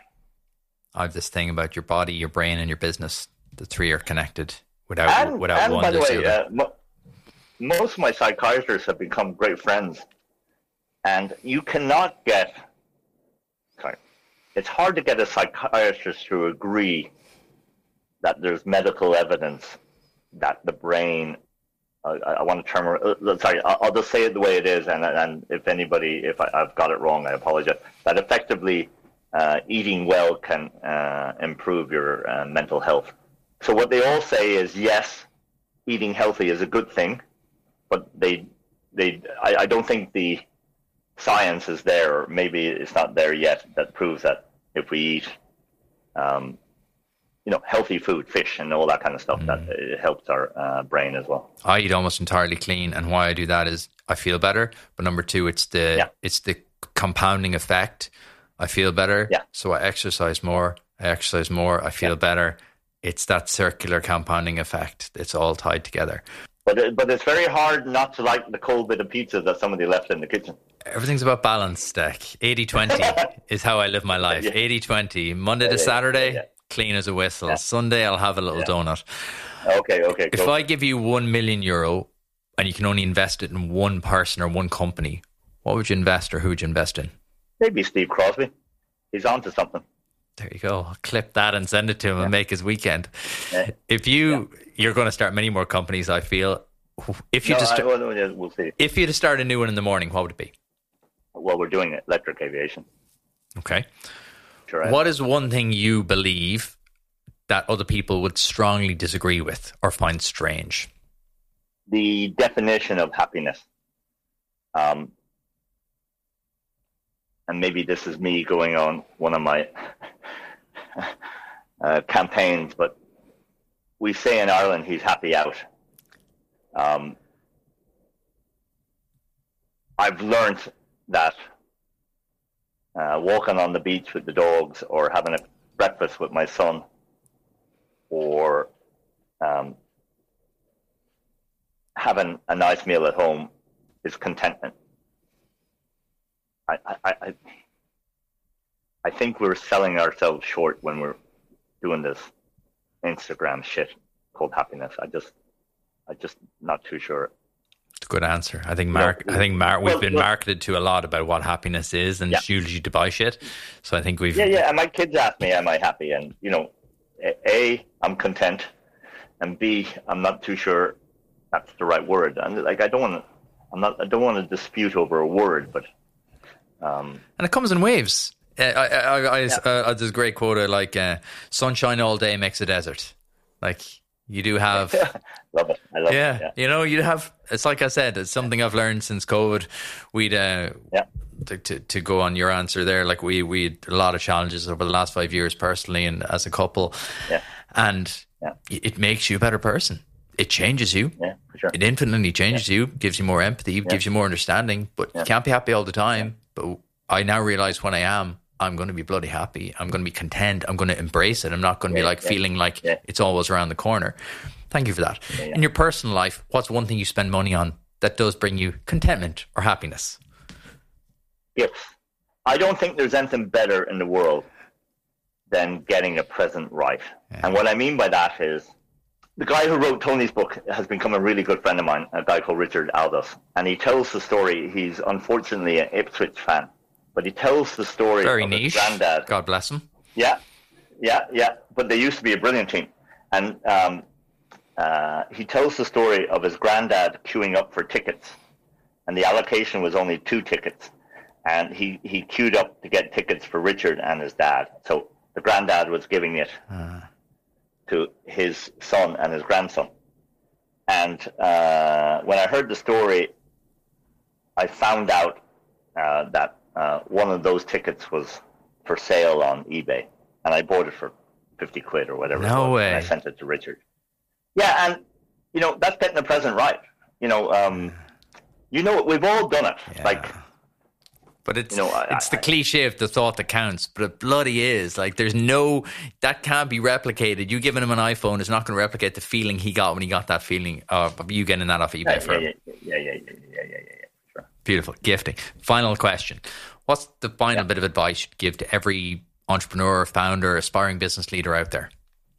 I have this thing about your body, your brain, and your business. The three are connected. Without And, without and one, by the there's way, the other. uh, mo- most of my psychiatrists have become great friends, and you cannot get. Sorry, it's hard to get a psychiatrist to agree that there's medical evidence that the brain. I, I want to term. Uh, sorry, I'll, I'll just say it the way it is, and and if anybody, if I, I've got it wrong, I apologize. That effectively, uh, eating well can uh, improve your uh, mental health. So what they all say is yes, eating healthy is a good thing, but they they I, I don't think the science is there, or maybe it's not there yet, that proves that if we eat um, you know, healthy food, fish and all that kind of stuff, mm. that it helps our uh, brain as well. I eat almost entirely clean, and why I do that is I feel better. But number two, it's the yeah. it's the compounding effect. I feel better, yeah. so I exercise more. I exercise more. I feel yeah. better. It's that circular compounding effect. It's all tied together. But it, but it's very hard not to like the cold bit of pizza that somebody left in the kitchen. Everything's about balance, Deck. eighty twenty is how I live my life. Yeah. eighty twenty. Monday yeah, to Saturday, yeah. clean as a whistle. Yeah. Sunday, I'll have a little yeah. donut. Okay, okay. If I give you one million euro and you can only invest it in one person or one company, what would you invest, or who would you invest in? Maybe Steve Crosby. He's on to something. There you go. I'll clip that and send it to him yeah. and make his weekend. Yeah. If you, yeah. you're going to start many more companies, I feel. If you no, just, I, well, we'll see. If you had to start a new one in the morning, what would it be? Well, we're doing electric aviation. Okay. Sure. What is one thing you believe that other people would strongly disagree with or find strange? The definition of happiness. Um, and maybe this is me going on one of my uh, campaigns, but we say in Ireland, he's happy out. Um, I've learned that uh, walking on the beach with the dogs, or having a breakfast with my son, or um, having a nice meal at home is contentment. I, I, I, I think we're selling ourselves short when we're doing this Instagram shit called happiness. I just, I just not too sure. It's a good answer. I think Mark. Yeah. I think Mark. We've well, been well, marketed to a lot about what happiness is, and yeah. it's usually to buy shit. So I think we've. Yeah, yeah. And my kids ask me, "Am I happy?" And you know, A, I'm content, and B, I'm not too sure that's the right word. And like, I don't want to. I'm not. I don't want to dispute over a word, but. Um, and it comes in waves. I, I, I, I, yeah. uh, there's a great quote like, uh, "Sunshine all day makes a desert." Like. You do have, love it. I love yeah, it. Yeah, you know, you have. It's like I said, it's something I've learned since COVID. We'd, uh, yeah, to, to to go on your answer there. Like we we had a lot of challenges over the last five years, personally and as a couple. Yeah, and yeah. it makes you a better person. It changes you. Yeah, for sure. It infinitely changes yeah. you. Gives you more empathy. Yeah. Gives you more understanding. But yeah. you can't be happy all the time. But I now realize when I am, I'm going to be bloody happy. I'm going to be content. I'm going to embrace it. I'm not going to yeah, be like yeah, feeling like yeah. it's always around the corner. Thank you for that. Yeah, yeah. In your personal life, what's one thing you spend money on that does bring you contentment or happiness? Gifts. I don't think there's anything better in the world than getting a present right. Yeah. And what I mean by that is, the guy who wrote Tony's book has become a really good friend of mine, a guy called Richard Aldous. And he tells the story. He's unfortunately an Ipswich fan, but he tells the story Very of niche. his granddad. God bless him. Yeah, yeah, yeah. But they used to be a brilliant team. And um, uh, he tells the story of his granddad queuing up for tickets. And the allocation was only two tickets. And he, he queued up to get tickets for Richard and his dad. So the granddad was giving it uh. to his son and his grandson. And uh, when I heard the story, I found out uh, that uh, one of those tickets was for sale on eBay. And I bought it for fifty quid or whatever. No it was, way. And I sent it to Richard. Yeah, and, you know, that's getting the present right. You know, um, you know, we've all done it. Yeah. Like, But it's you know, I, it's the I, cliche of the thought that counts, but it bloody is. Like, there's no, that can't be replicated. You giving him an iPhone is not going to replicate the feeling he got when he got that feeling of you getting that off eBay yeah, for yeah, him. yeah, yeah, yeah, yeah, yeah, yeah, yeah, sure. Beautiful. Gifting. Final question. What's the final yeah. bit of advice you'd give to every entrepreneur, founder, aspiring business leader out there?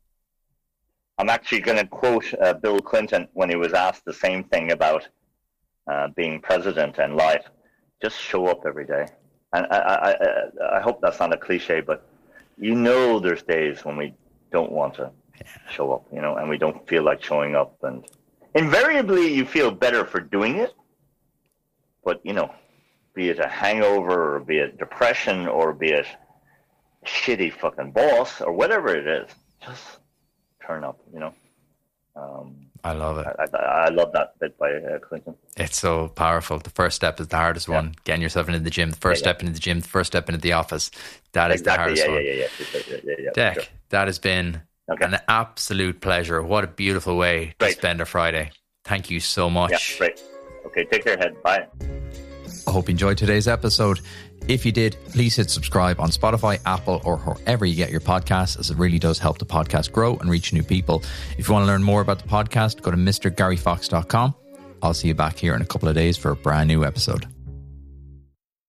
I'm actually going to quote uh, Bill Clinton when he was asked the same thing about uh, being president and life. Just show up every day. And I, I, I, I hope that's not a cliche, but you know, there's days when we don't want to show up, you know, and we don't feel like showing up. And invariably, you feel better for doing it. But, you know, be it a hangover or be it depression or be it a shitty fucking boss or whatever it is, just turn up, you know. Um, I love it. I, I, I love that bit by uh, Clinton. It's so powerful. The first step is the hardest yeah. one. Getting yourself into the gym. The first yeah, yeah. step into the gym. The first step into the office. That is exactly. the hardest yeah, one. Yeah, yeah, yeah, yeah, yeah, Dec, sure. that has been okay. an absolute pleasure. What a beautiful way great. to spend a Friday. Thank you so much. Yeah, great. Okay, take care, head. Bye. I hope you enjoyed today's episode. If you did, please hit subscribe on Spotify, Apple, or wherever you get your podcasts, as it really does help the podcast grow and reach new people. If you want to learn more about the podcast, go to Mr Gary Fox dot com. I'll see you back here in a couple of days for a brand new episode.